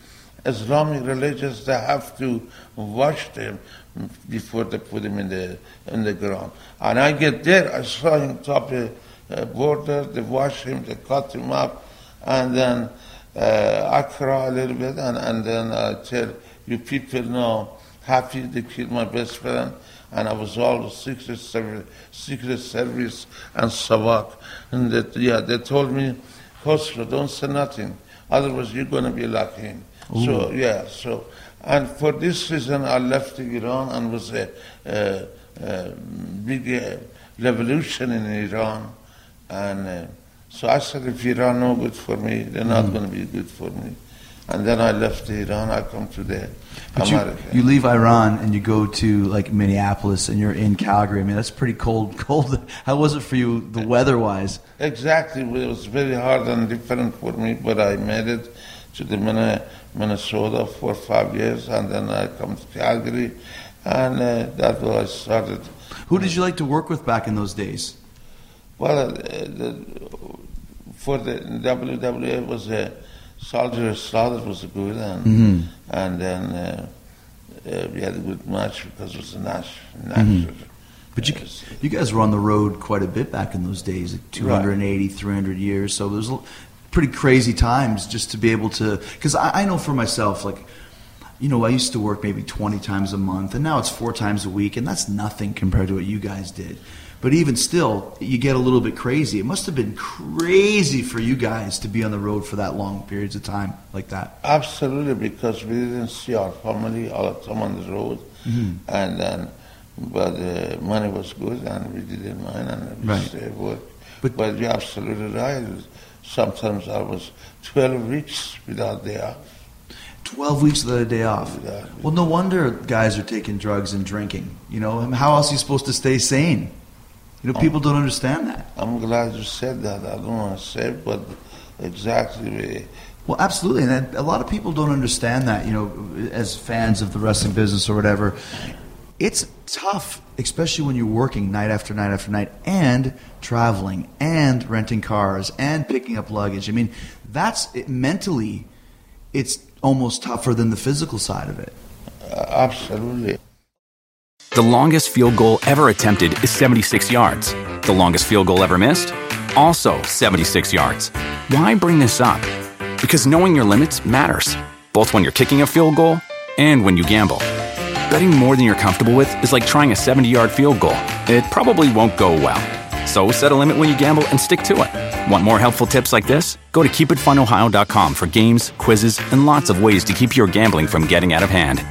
Islamic religions, they have to wash them before they put them in the ground. And I get there, I saw him top a border, they wash him, they cut him up, and then I cry a little bit, and then I tell you people know, happy they killed my best friend, and I was all Secret Service and Savak. And they told me, Khosrow, don't say nothing, otherwise you're going to be like him. Ooh. And for this reason I left Iran, and was a big revolution in Iran. And so I said, if Iran no good for me, they're not going to be good for me. And then I left Iran, I come to the America. You leave Iran and you go to like Minneapolis and you're in Calgary. I mean, that's pretty cold. How was it for you, the weather-wise? Exactly. It was very hard and different for me, but I made it to the Minnesota for 5 years, and then I come to Calgary, and that's where I started. Who did you like to work with back in those days? Well, for the WWE, it was Soldier Slaughter was good, and then we had a good match because it was a national. But you guys were on the road quite a bit back in those days, like 280, 300 years. So there's pretty crazy times just to be able to, because I know for myself, like, you know, I used to work maybe 20 times a month, and now it's 4 times a week, and that's nothing compared to what you guys did. But even still, you get a little bit crazy. It must have been crazy for you guys to be on the road for that long periods of time like that. Absolutely, because we didn't see our family all the time on the road, and then, but money was good, and we didn't mind, and we stayed at work. But you're absolutely right. Sometimes I was 12 weeks without day off. 12 weeks without a day off. Well, no wonder guys are taking drugs and drinking. You know, how else are you supposed to stay sane? You know, people don't understand that. I'm glad you said that. I don't want to say it, but exactly. Well, absolutely. And a lot of people don't understand that, you know, as fans of the wrestling business or whatever. It's tough, especially when you're working night after night after night and traveling and renting cars and picking up luggage. I mean, mentally, it's almost tougher than the physical side of it. Absolutely. The longest field goal ever attempted is 76 yards. The longest field goal ever missed? Also 76 yards. Why bring this up? Because knowing your limits matters, both when you're kicking a field goal and when you gamble. Betting more than you're comfortable with is like trying a 70-yard field goal. It probably won't go well. So set a limit when you gamble and stick to it. Want more helpful tips like this? Go to keepitfunohio.com for games, quizzes, and lots of ways to keep your gambling from getting out of hand.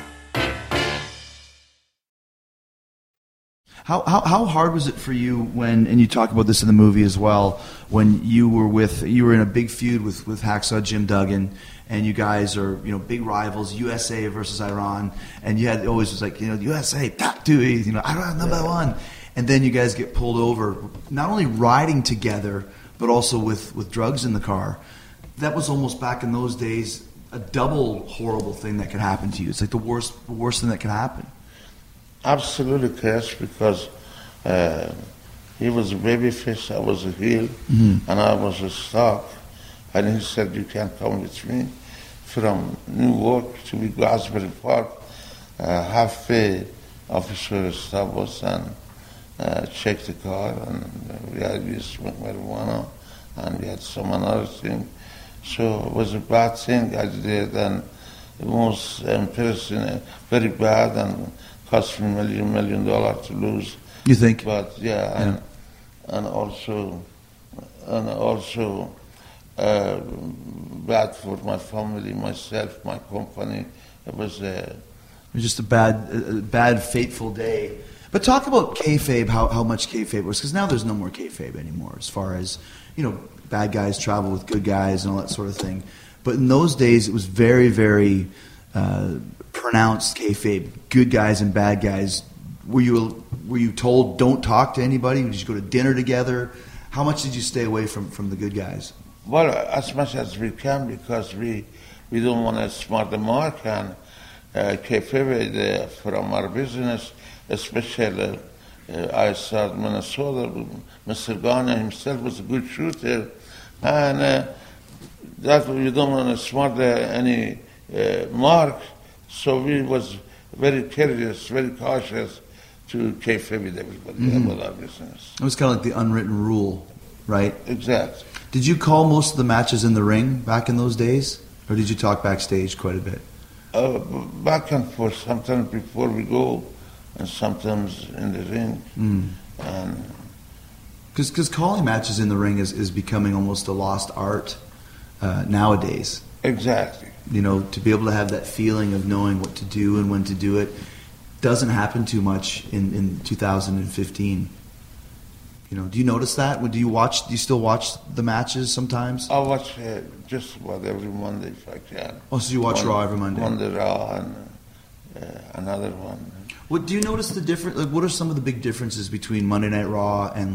How hard was it for you when, and you talk about this in the movie as well, when you were in a big feud with Hacksaw Jim Duggan, and you guys are, you know, big rivals, USA versus Iran, and you had always was like, you know, USA top 2, you know, Iran number 1, and then you guys get pulled over, not only riding together, but also with drugs in the car. That was almost back in those days a double horrible thing that could happen to you. It's like the worst thing that could happen. Absolutely, Chris, because he was a babyface, I was a heel, and I was a stock. And he said, you can't come with me from Newark to Glasbury Park. Half-pay officer stopped us and checked the car, and we smoked marijuana, and we had some other thing. So it was a bad thing I did, and the most embarrassing, very bad, and cost me $1 million to lose. You think? But yeah. And also bad for my family, myself, my company. It was just a bad, fateful day. But talk about kayfabe, how much kayfabe was, because now there's no more kayfabe anymore, as far as, you know, bad guys travel with good guys and all that sort of thing. But in those days, it was very, very pronounced kayfabe, good guys and bad guys. Were you told don't talk to anybody? Did you go to dinner together? How much did you stay away from the good guys? Well, as much as we can, because we don't want to smart the mark, and kayfabe from our business, especially I saw Minnesota, Mr. Garner himself was a good shooter, and that we don't want to smart any mark. So we was very curious, very cautious to kayfabe with everybody about our business. It was kind of like the unwritten rule, right? Exactly. Did you call most of the matches in the ring back in those days? Or did you talk backstage quite a bit? Back and forth, sometimes before we go, and sometimes in the ring. And Because calling matches in the ring is becoming almost a lost art nowadays. exactly. You know, to be able to have that feeling of knowing what to do and when to do it doesn't happen too much in 2015. You know, do you notice that? Do you still watch the matches sometimes? I watch just about every Monday if I can. Oh, so you watch Raw every Monday? Monday Raw and another one. What do you notice the difference? Like, what are some of the big differences between Monday Night Raw and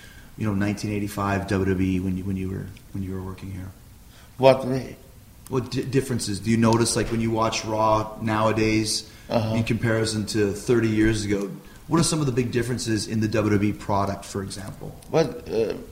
1985 WWE when you were working here? What way? What differences do you notice? Like when you watch Raw nowadays in comparison to 30 years ago, what are some of the big differences in the WWE product, for example? But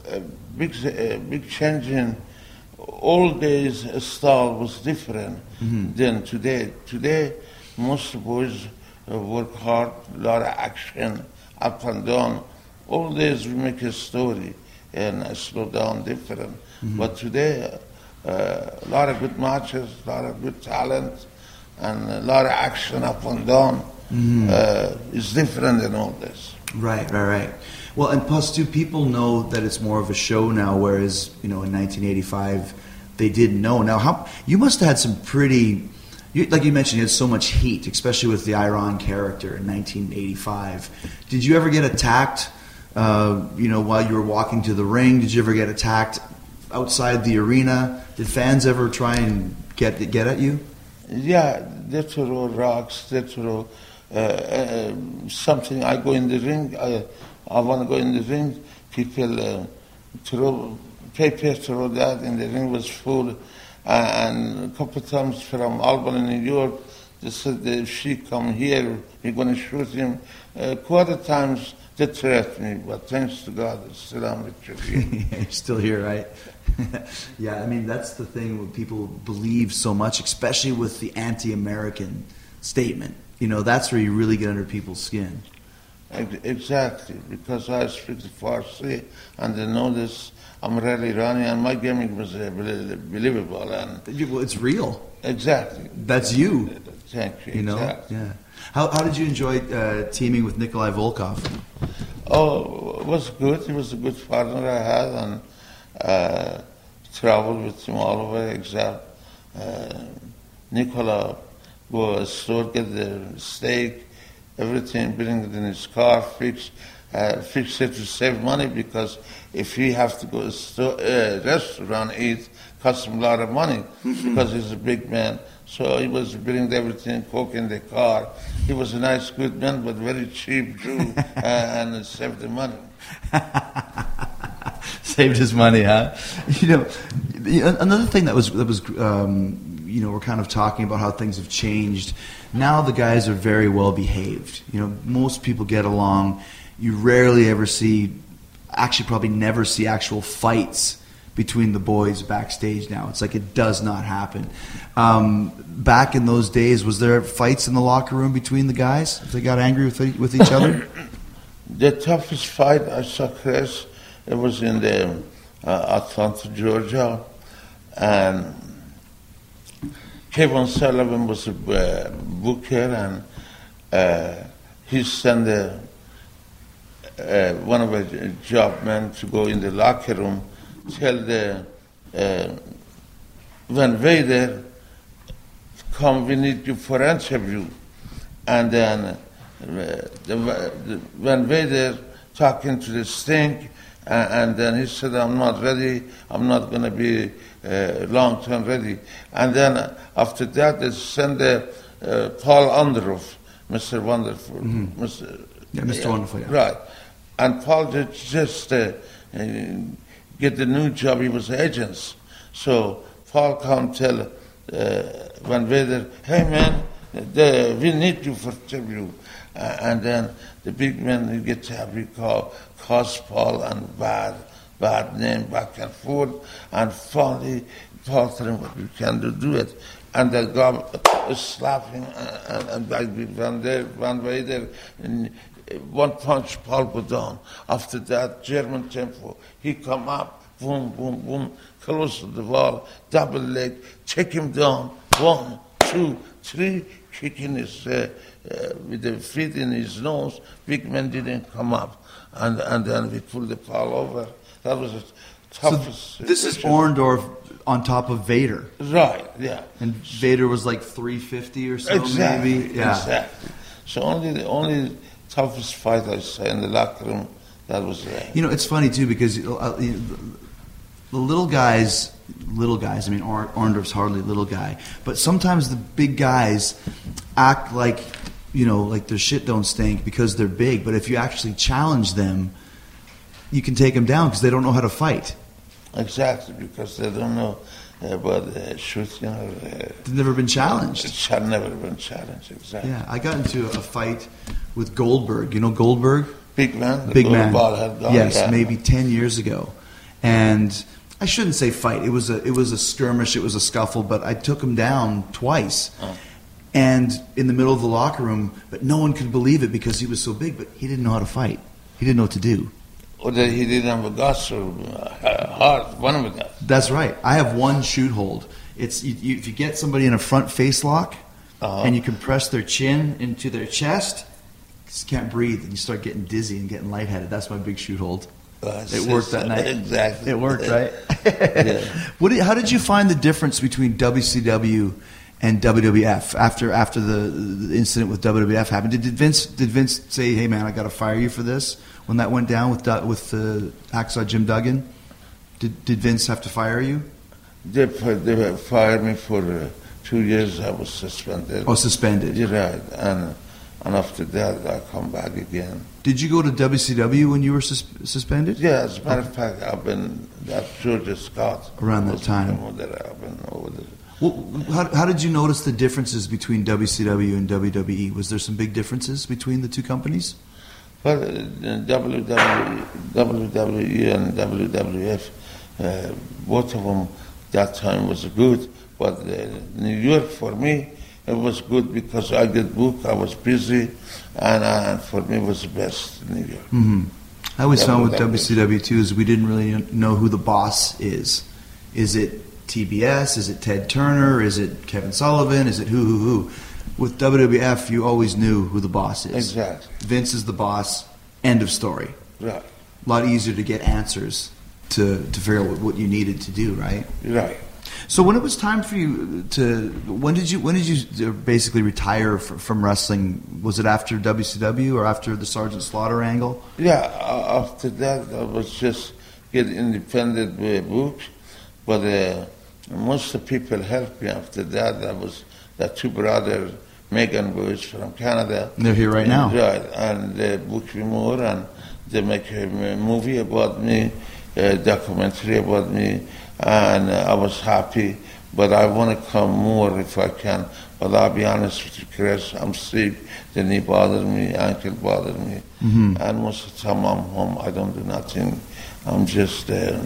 big change in old days style was different than today. Today, most boys work hard, a lot of action, up and down. Old days we make a story and slow down different. But today, a lot of good matches, a lot of good talent, and a lot of action up and down. It's different than all this. Right. Well, and plus, too, people know that it's more of a show now, whereas, in 1985, they didn't know. Now, you must have had some pretty, like you mentioned, you had so much heat, especially with the Iron character in 1985. Did you ever get attacked, while you were walking to the ring? Did you ever get attacked outside the arena? Did fans ever try and get at you? Yeah, they throw rocks, they throw something. I go in the ring, I want to go in the ring, people throw paper, throw that, and the ring was full. And a couple of times from Albany, New York, they said, if she come here, we're going to shoot him. Quite a times they threatened me, but thanks to God, still I'm with you. You're still here, right? Yeah, I mean, that's the thing when people believe so much, especially with the anti-American statement. That's where you really get under people's skin. Exactly, because I speak the Farsi, and they know this. I'm really Iranian, and my gimmick was believable. Well, it's real. Exactly. That's you. Thank you. Exactly. Yeah. How did you enjoy teaming with Nikolai Volkov? Oh, it was good. He was a good partner I had, and traveled with him all over, except Nikolai go to a store, get the steak, everything, bring it in his car, fix it to save money, because if he have to go to restaurant eat, costs him a lot of money because he's a big man. So he was bringing everything, cook in the car. He was a nice, good man, but very cheap Jew, and saved the money. Saved his money, huh? Another thing that was we're kind of talking about how things have changed. Now the guys are very well behaved. Most people get along. You rarely ever see, actually probably never see actual fights between the boys backstage now. It's like it does not happen. Back in those days, was there fights in the locker room between the guys if they got angry with each other? The toughest fight I saw, Chris, it was in the Atlanta, Georgia, and Kevin Sullivan was a booker, and he sent one of the job men to go in the locker room, tell the Van Vader, come, we need you for interview. And then the Van Vader talking to the Sting, and then he said, I'm not ready, I'm not going to be long-term ready. And then after that, they send Paul Underoff, Mr. Wonderful. Mr. Wonderful, yeah. Right. And Paul just get the new job, he was agents. So Paul come tell Van Vader, hey man, we need you for interview. And then the big man, he gets every call, calls Paul, and bad name back and forth. And finally, Paul told him, what we can do it. and the guy is slapping, and like Van Vader, and one punch, Paul go down. After that, German tempo, he come up, boom, boom, boom, close to the wall, double leg, check him down, 1, 2, 3, kicking his with the feet in his nose. Big man didn't come up, and then we pulled the Paul over. That was the toughest. So this is situation. Orndorff on top of Vader. Right, yeah. And Vader was like 350 or so, Exactly, maybe? Yeah. exactly. So the only toughest fight I saw in the locker room, that was there. You know, it's funny, too, because the little guys, I mean, Orndorff's hardly a little guy, but sometimes the big guys act like, you know, like their shit don't stink because they're big, but if you actually challenge them, you can take them down because they don't know how to fight. Exactly, because they don't know about shooting. They've never been challenged. It's never been challenged, exactly. Yeah, I got into a fight with Goldberg. You know Goldberg? Big man? Big man. Bald-head guy, Yes, yeah. maybe 10 years ago. And I shouldn't say fight. It was a skirmish. It was a scuffle, but I took him down twice. Oh. And in the middle of the locker room, but no one could believe it because he was so big, but he didn't know how to fight. He didn't know what to do. Or that he didn't have a guts or heart, one of the guts. That's right. I have one shoot hold. It's if you get somebody in a front face lock and you compress their chin into their chest, you just can't breathe and you start getting dizzy and getting lightheaded. That's my big shoot hold. It worked that night. Exactly. It worked, right? Yeah. How did you find the difference between WCW and WWF after the incident with WWF happened? Did Vince say, "Hey man, I got to fire you for this"? When that went down with Hacksaw Jim Duggan, did Vince have to fire you? They fired me for 2 years. I was suspended. Oh, suspended. You're right. And after that, I come back again. Did you go to WCW when you were suspended? Yeah, as a matter of fact, I've been at Georgia Scott. Around that time. I've been over there. Well, how did you notice the differences between WCW and WWE? Was there some big differences between the two companies? Well, WWE and WWF, both of them that time was good. But New York, for me, it was good because I get booked, I was busy, and for me it was the best in New York. Mm-hmm. I always found with WCW. WCW too is we didn't really know who the boss is. Is it TBS? Is it Ted Turner? Is it Kevin Sullivan? Is it who? With WWF, you always knew who the boss is. Exactly. Vince is the boss. End of story. Right. A lot easier to get answers to figure out what you needed to do, right? Right. So when it was time for you when did you basically retire from wrestling? Was it after WCW or after the Sergeant Slaughter angle? Yeah, after that I was just get independent book, but most of the people helped me after that. That was the two brothers, Megan boys from Canada. They're here right now. Right, and they booked me more, and they make a movie about me, a documentary about me, and I was happy. But I want to come more if I can. But I'll be honest with you, Chris, I'm sick. The knee bothers me, ankle bothers me, and most of the time I'm home. I don't do nothing. I'm just in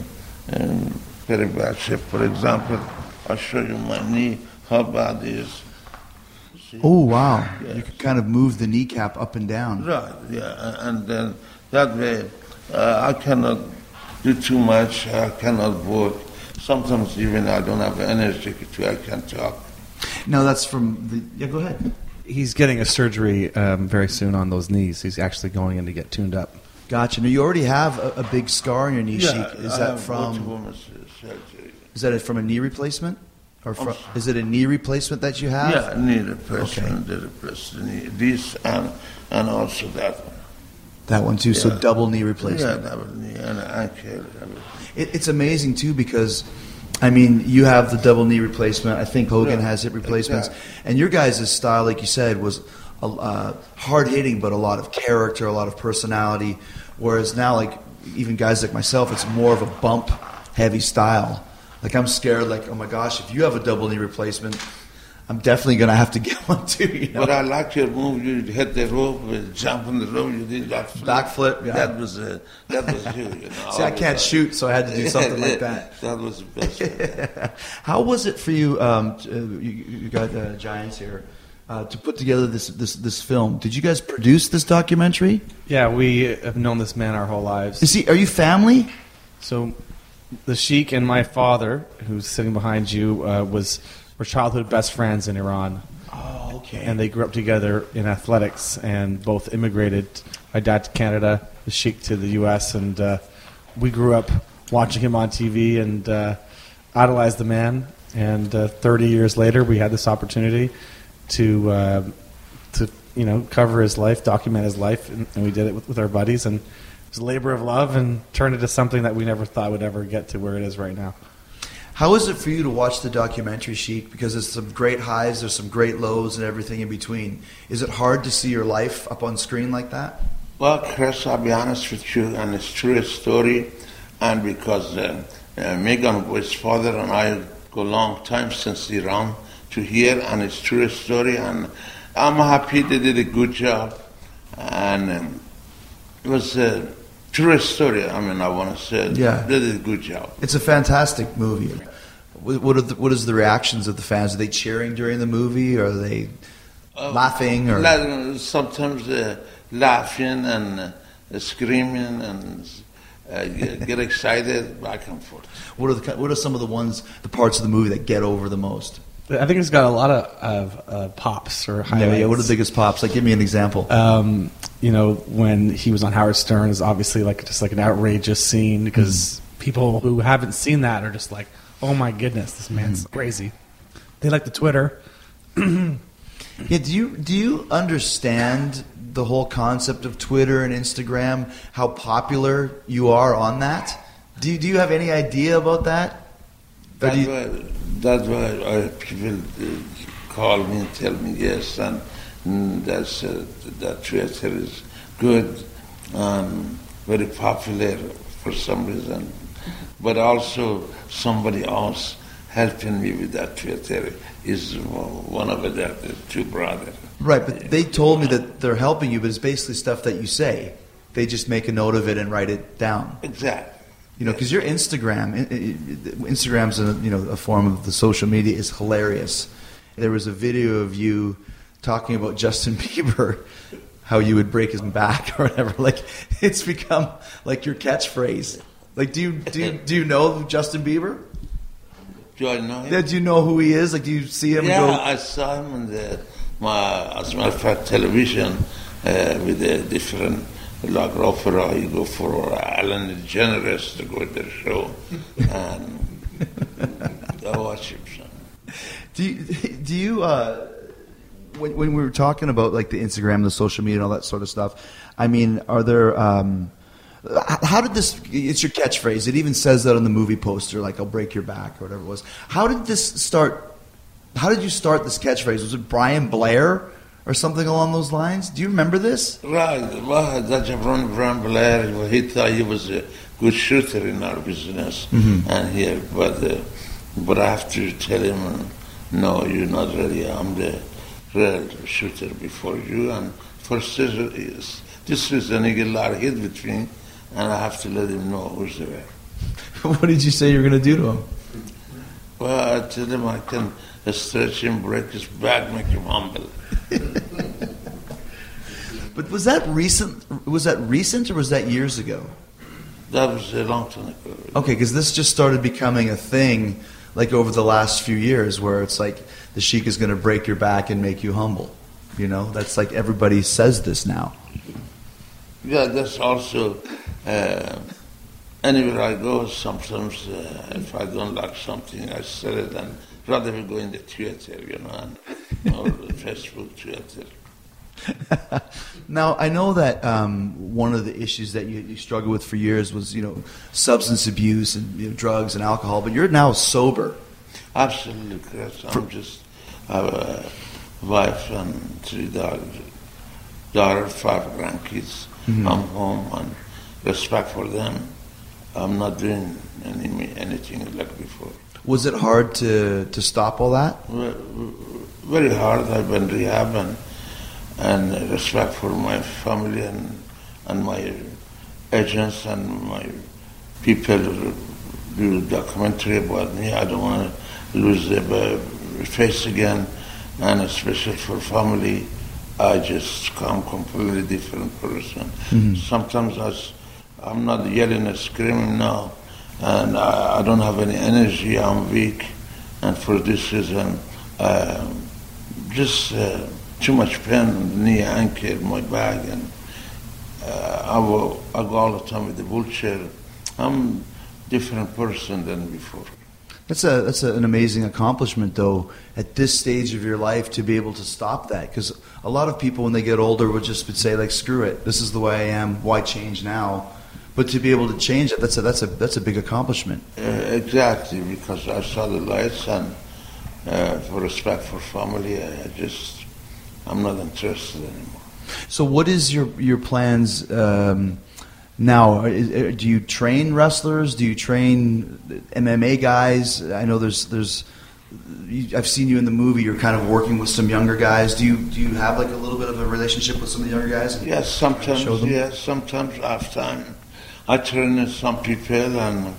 very bad shape. For example, I'll show you my knee, how bad it is. See? Oh, wow. Yes. You could kind of move the kneecap up and down. Right, yeah, and then that way I cannot do too much, I cannot work. Sometimes even I don't have energy I can talk. No, that's from the... Yeah, go ahead. He's getting a surgery very soon on those knees. He's actually going in to get tuned up. Gotcha. Now, you already have a big scar on your knee, Yeah, Sheik. Is I that have from... both surgery. Is that from a knee replacement? Or is it a knee replacement that you have? Yeah, knee replacement, they replace the knee, this and also that one. That one too, so Yeah. double knee Yeah, replacement. double knee and ankle, everything. It's amazing too because, I mean, you have the double knee replacement. I think Hogan Yeah, has hip replacements, exactly. and your guys' style, like you said, was hard hitting, but a lot of character, a lot of personality. Whereas now, like even guys like myself, it's more of a bump heavy style. Like I'm scared. Like, oh my gosh, if you have a double knee replacement, I'm definitely going to have to get one too. You know? But I like your move. You hit the rope, jump on the rope. You did that Backflip, yeah. That was you. You know, See, I can't shoot, so I had to do something like that. That was the best one. How was it for you? You got Giants here to put together this film. Did you guys produce this documentary? Yeah, we have known this man our whole lives. Are you family? So, the Sheikh and my father, who's sitting behind you, were childhood best friends in Iran. Oh, okay. And they grew up together in athletics and both immigrated. My dad to Canada, the Sheikh to the U.S., and we grew up watching him on TV and idolized the man. And 30 years later, we had this opportunity to cover his life, document his life, and we did it with our buddies. And it was a labor of love and turned into something that we never thought would ever get to where it is right now. How is it for you to watch the documentary, Sheikh? Because there's some great highs, there's some great lows, and everything in between. Is it hard to see your life up on screen like that? Well, Chris, I'll be honest with you, and it's true story. And because Megan, his father, and I go a long time since Iran to here, and it's true story. And I'm happy they did a good job. And it was a true story. I mean, I want to say they did a good job. It's a fantastic movie. What is the reactions of the fans? Are they cheering during the movie? Or are they laughing? Or sometimes laughing and screaming and get excited back and forth. What are some of the parts of the movie that get over the most? I think it's got a lot of pops or highlights. Yeah, what are the biggest pops? Like, give me an example. When he was on Howard Stern is obviously just an outrageous scene because people who haven't seen that are just like, oh my goodness, this man's crazy. They like the Twitter. Yeah, do you understand the whole concept of Twitter and Instagram? How popular you are on that? Do you have any idea about that? That's why people call me and tell me yes, and that Twitter is good and very popular for some reason. But also somebody else helping me with that Twitter is one of the two brothers. Right, but they told me that they're helping you, but it's basically stuff that you say. They just make a note of it and write it down. Exactly. Because your Instagram's a form of the social media is hilarious. There was a video of you talking about Justin Bieber, how you would break his back or whatever. Like, it's become like your catchphrase. Like, do you know Justin Bieber? Do I know him? Yeah, do you know who he is? Like, do you see him? Yeah, I saw him on as a matter of fact, television with a different. Like opera, you go for Ellen DeGeneres to go to the show, and I watch him. Do you when we were talking about like the Instagram, the social media, and all that sort of stuff? I mean, are there? How did this? It's your catchphrase. It even says that on the movie poster, like "I'll break your back" or whatever it was. How did this start? How did you start this catchphrase? Was it Brian Blair? Or something along those lines? Do you remember this? Right. Well, that's Brian Blair. He thought he was a good shooter in our business, and here, but I have to tell him, no, you're not ready. I'm the real shooter before you. And first, this reason he get a lot of hit with me, and I have to let him know who's there. What did you say you were going to do to him? Well, I told him I can stretch him, break his back, make him humble. But was that recent? Was that recent, or was that years ago? That was a long time ago. Okay, because this just started becoming a thing, like over the last few years, where it's like the Sheikh is going to break your back and make you humble. That's like everybody says this now. Yeah, that's also anywhere I go. Sometimes if I don't like something, I say it, and rather we go in the Twitter, and or Facebook, Twitter. Now, I know that one of the issues that you struggled with for years was, substance abuse and drugs and alcohol, but you're now sober. Absolutely, Chris. I'm just have a wife and 3 daughters, 5 grandkids. I'm home and respect for them. I'm not doing anything like before. Was it hard to stop all that? very hard. I've been rehabbing, and respect for my family and my agents and my people who do documentary about me. I don't want to lose their face again, and especially for family, I just come completely different person. Sometimes I'm not yelling and screaming now, and I don't have any energy. I'm weak, and for this reason, just too much pain in the knee, ankle, my back, and I go all the time with the wheelchair. I'm different person than before. That's an amazing accomplishment, though, at this stage of your life to be able to stop that. Because a lot of people, when they get older, would just say, like, "Screw it, this is the way I am. Why change now?" But to be able to change it, that's a big accomplishment. Exactly, because I saw the lights, and for respect for family, I'm not interested anymore. So, what is your plans now? Do you train wrestlers? Do you train MMA guys? I know I've seen you in the movie. You're kind of working with some younger guys. Do you have like a little bit of a relationship with some of the younger guys? Yes, sometimes. Yes, sometimes I have time. I train some people, and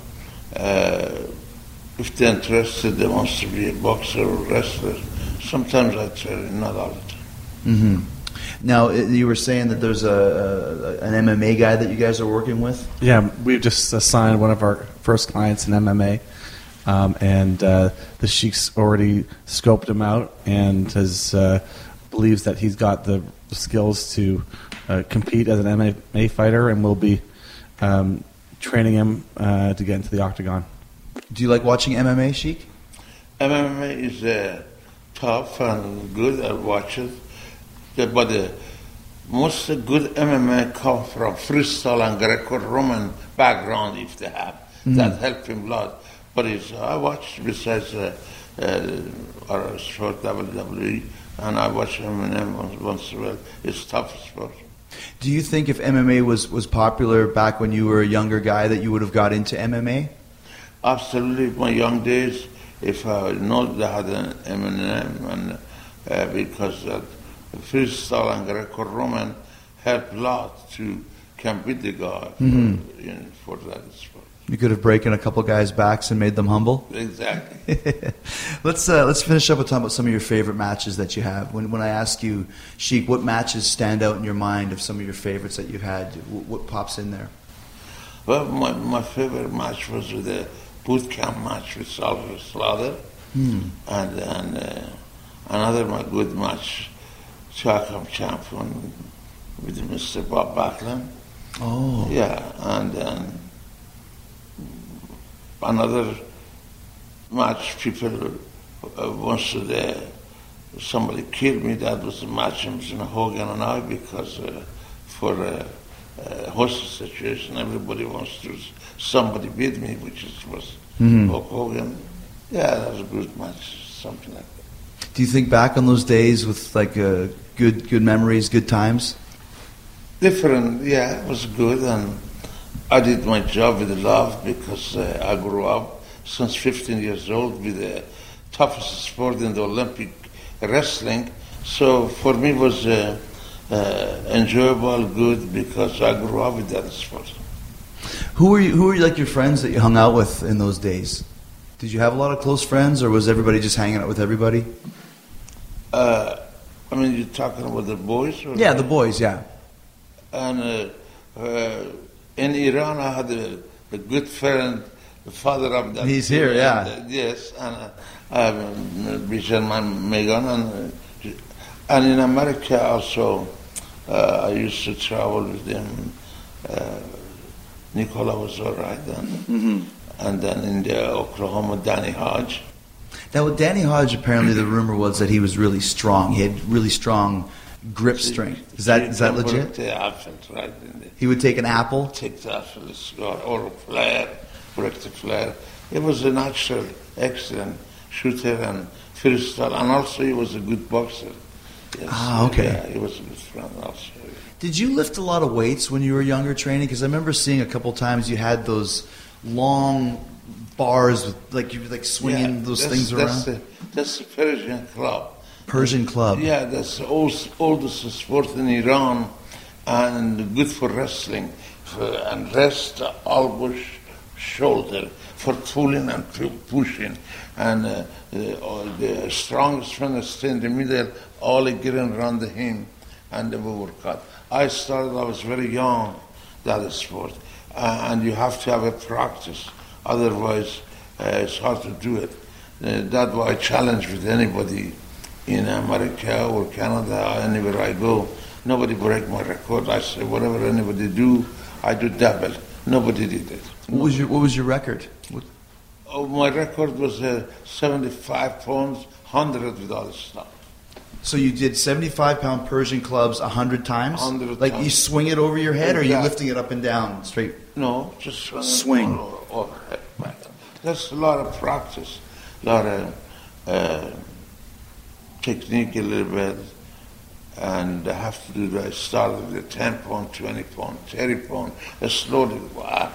if they're interested, they want to be a boxer or wrestler. Sometimes I train, not all the time. Mm-hmm. Now, you were saying that there's an MMA guy that you guys are working with? Yeah, we've just assigned one of our first clients in MMA, and the Sheik's already scoped him out and believes that he's got the skills to compete as an MMA fighter, and we'll be training him to get into the octagon. Do you like watching MMA, Sheik? MMA is tough and good. I watch it. But the most good MMA come from freestyle and Greco-Roman background, if they have. That help him a lot. But I watch besides our sport, WWE, and I watch MMA once in a while. It's tough sport. Do you think if MMA was popular back when you were a younger guy that you would have got into MMA? Absolutely. My young days, if I know they had an MMA, and because freestyle and Greco-Roman help a lot to compete the guy for that sport. You could have broken a couple guys' backs and made them humble. Exactly. Let's finish up with talking about some of your favorite matches that you have. When I ask you, Sheik, what matches stand out in your mind of some of your favorites that you've had? What pops in there? Well, my favorite match was the boot camp match with Salvador Slaughter, and another good match, Chakam champion with Mr. Bob Backlund. Oh. Yeah, and then another match, people once somebody killed me. That was the match between Hogan and I, because for a hostage situation, everybody wants to somebody beat me, which was Hulk Hogan. Yeah, that was a good match, something like that. Do you think back on those days with like good memories, good times? Different, yeah, it was good, and I did my job with love, because I grew up since 15 years old with the toughest sport in the Olympic wrestling. So for me it was enjoyable, good, because I grew up with that sport. Who were like your friends that you hung out with in those days? Did you have a lot of close friends, or was everybody just hanging out with everybody? I mean, you're talking about the boys? Or Yeah, the boys, yeah. And in Iran, I had a good friend, the father of that. He's here, yeah. Yes, and Bijan Megan, and in America also, I used to travel with him. Nicola was all right then. And then in the Oklahoma, Danny Hodge. Now, with Danny Hodge, apparently the rumor was that he was really strong. He had really strong grip strength. Is that legit? The apple, right? He would take an apple? Take the apple, or a flare, break the flare. He was a natural, excellent shooter and freestyle, and also he was a good boxer. Yes. Ah, okay. Yeah, he was a good friend also. Did you lift a lot of weights when you were younger training? Because I remember seeing a couple times you had those long bars with, like you were like swinging those things around. That's the Persian club. Persian Club. Yeah, that's the oldest sport in Iran, and good for wrestling, and rest, elbow, shoulder, for pulling and pushing. And the strongest one stay in the middle, all getting around the him, and the overcut. I was very young, that sport. And you have to have a practice, otherwise it's hard to do it. That's why I challenge with anybody in America or Canada, or anywhere I go. Nobody break my record. I say whatever anybody do, I do double. Nobody did it. What was your record? Oh, my record was 75 pounds, 100 without a stop. So you did 75-pound Persian clubs 100 times? 100 like times. you swing it over your head, or are you Yeah. lifting it up and down straight? No, just Swing. Overhead. That's a lot of practice, a lot of technique a little bit, and I have to do that. I started with 10 pound, 20 pound, 30 pound. I slowly go up.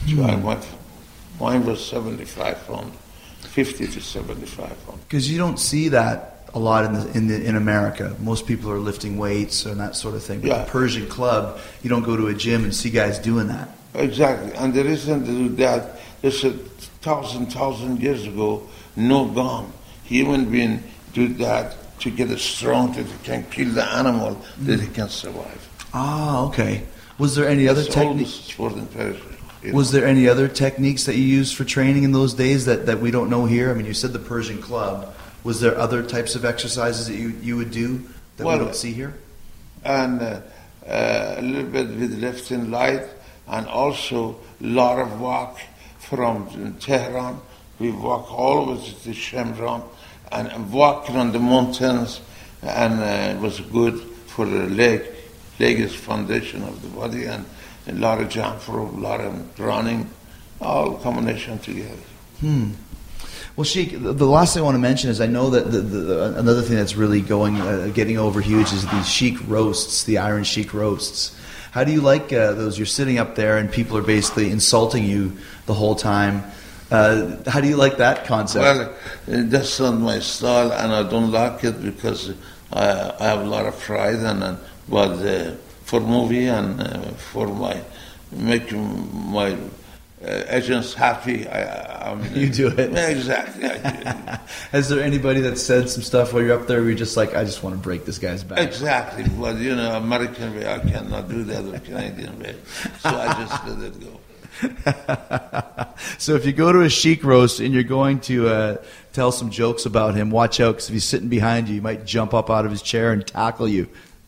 Mine was 75 pound, 50 to 75 pound. Because you don't see that a lot in America. Most people are lifting weights and that sort of thing. But Yeah. the Persian Club, you don't go to a gym and see guys doing that. Exactly, and the reason to do that is 1,000 years ago, no gun. Human being do that to get it strong, that it can kill the animal, that it can survive. Ah, okay. Was there any other It's technique? oldest sport in Persia. Was there any other techniques that you used for training in those days that we don't know here? I mean, you said the Persian Club. Was there other types of exercises that you would do that we don't see here? And a little bit with left and right, and also a lot of walk from Tehran. We walk all over to Shemran and walking on the mountains, and it was good for the leg. Leg is foundation of the body, and a lot of jump rope, a lot of running, all combination together. Well, Sheikh, the last thing I want to mention is I know that another thing that's really getting over huge is these Sheikh roasts, the Iron Sheikh roasts. How do you like those? You're sitting up there and people are basically insulting you the whole time. How do you like that concept? Well, that's not my style, and I don't like it because I have a lot of pride, but for movie and for making my agents happy, You do it. Exactly, I do. Has there anybody that said some stuff while you're up there where you're just like, I just want to break this guy's back? Exactly, but American way, I cannot do that, or Canadian way, so I just let it go. So if you go to a Sheikh roast and you're going to tell some jokes about him, watch out, because if he's sitting behind you, he might jump up out of his chair and tackle you.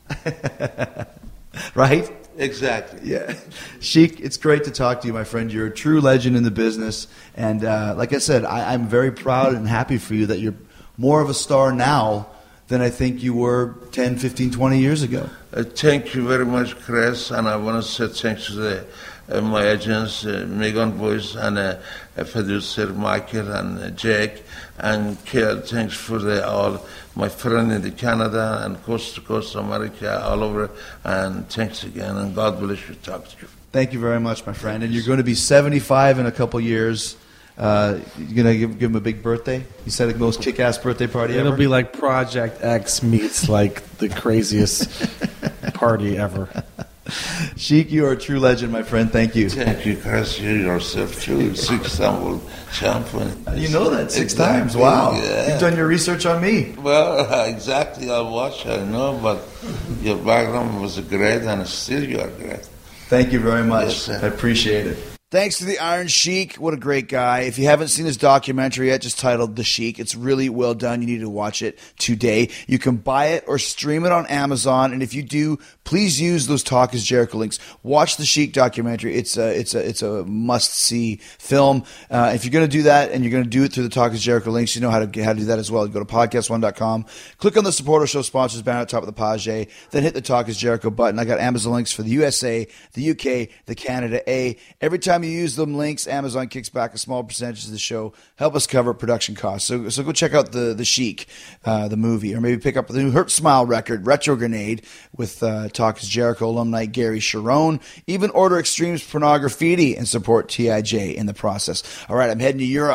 Right? Exactly. Yeah. Sheikh, it's great to talk to you, my friend. You're a true legend in the business. And like I said, I'm very proud and happy for you that you're more of a star now than I think you were 10, 15, 20 years ago. Thank you very much, Chris, and I want to say thanks to my agents, Megan Boyce, and producer Michael and Jake, and Kale. Thanks for all my friends in the Canada and coast to coast America, all over, and thanks again, and God bless you. Talk to you. Thank you very much, my friend. And you're going to be 75 in a couple years. You're going to give him a big birthday? You said the most kick-ass birthday party ever? It'll be like Project X meets like the craziest party ever. Sheikh, you are a true legend, my friend. Thank you. Thank you, Chris. You yourself too. 6 Istanbul champion. You know that 6 Exactly, times. Wow. yeah. You've done your research on me. Well, exactly. I watch. I know, but your background was great, and still you are great. Thank you very much. Yes, sir. I appreciate it. Thanks to the Iron Sheik. What a great guy. If you haven't seen his documentary yet, just titled The Sheik, it's really well done. You need to watch it today. You can buy it or stream it on Amazon. And if you do, please use those Talk is Jericho links. Watch the Sheik documentary. It's a must-see film. If you're going to do that and you're going to do it through the Talk is Jericho links, you know how to do that as well. You go to podcast1.com, click on the Support Our Show sponsors banner at the top of the page, then hit the Talk is Jericho button. I got Amazon links for the USA, the UK, the Canada A. Every time you use them links, Amazon kicks back a small percentage of the show, help us cover production costs. So go check out the Sheik, the movie, or maybe pick up the new Hurt Smile record, Retro Grenade, with Talk is Jericho alumni Gary Sharon. Even order Extremes Pornography and support TIJ in the process. All right, I'm heading to Europe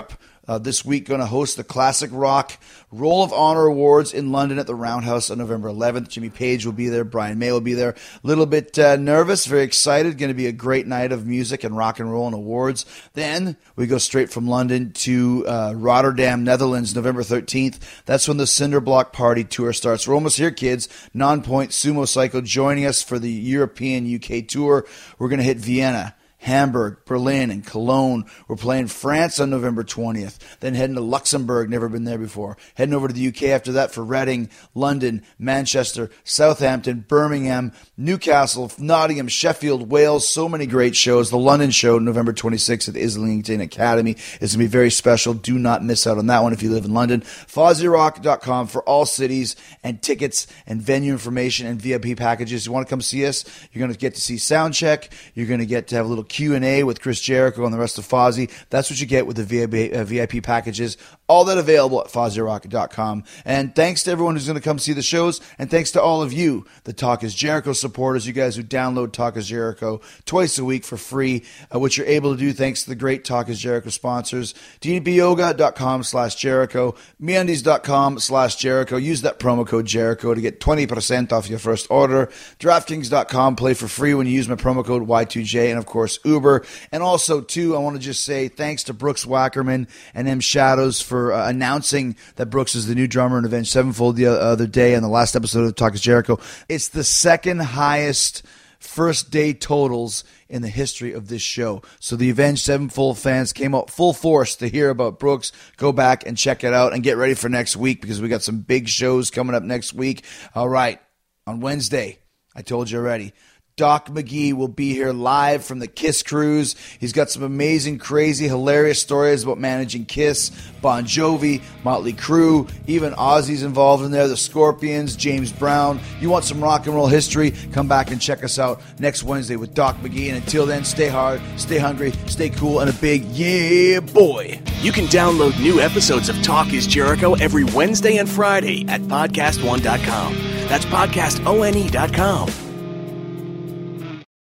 this week going to host the Classic Rock Roll of Honor Awards in London at the Roundhouse on November 11th. Jimmy Page will be there. Brian May will be there. A little bit nervous, very excited. Going to be a great night of music and rock and roll and awards. Then we go straight from London to Rotterdam, Netherlands, November 13th. That's when the Cinderblock Party tour starts. We're almost here, kids. Non-Point Sumo Cycle joining us for the European UK tour. We're going to hit Vienna, Hamburg, Berlin, and Cologne. We're playing France on November 20th. Then heading to Luxembourg, never been there before. Heading over to the UK after that for Reading, London, Manchester, Southampton, Birmingham, Newcastle, Nottingham, Sheffield, Wales. So many great shows. The London show, November 26th at the Islington Academy, is going to be very special. Do not miss out on that one if you live in London. FozzieRock.com for all cities and tickets and venue information and VIP packages. You want to come see us, you're going to get to see Soundcheck. You're going to get to have a little Q&A with Chris Jericho and the rest of Fozzy. That's what you get with the VIP packages. All that available at FozzieRock.com. And thanks to everyone who's going to come see the shows, and thanks to all of you, the Talk is Jericho supporters, you guys who download Talk is Jericho twice a week for free, which you're able to do thanks to the great Talk is Jericho sponsors. DDPyoga.com/Jericho, MeUndies.com/Jericho. Use that promo code Jericho to get 20% off your first order. DraftKings.com, play for free when you use my promo code Y2J, and of course Uber. And also, too, I want to just say thanks to Brooks Wackerman and M Shadows for announcing that Brooks is the new drummer in Avenged Sevenfold the other day on the last episode of Talk is Jericho. It's the second highest first day totals in the history of this show. So the Avenged Sevenfold fans came out full force to hear about Brooks. Go back and check it out and get ready for next week because we got some big shows coming up next week. All right, on Wednesday, I told you already, Doc McGee will be here live from the Kiss Cruise. He's got some amazing, crazy, hilarious stories about managing Kiss, Bon Jovi, Motley Crue, even Ozzy's involved in there, the Scorpions, James Brown. You want some rock and roll history? Come back and check us out next Wednesday with Doc McGee. And until then, stay hard, stay hungry, stay cool, and a big yeah, boy. You can download new episodes of Talk is Jericho every Wednesday and Friday at podcastone.com. That's podcastone.com.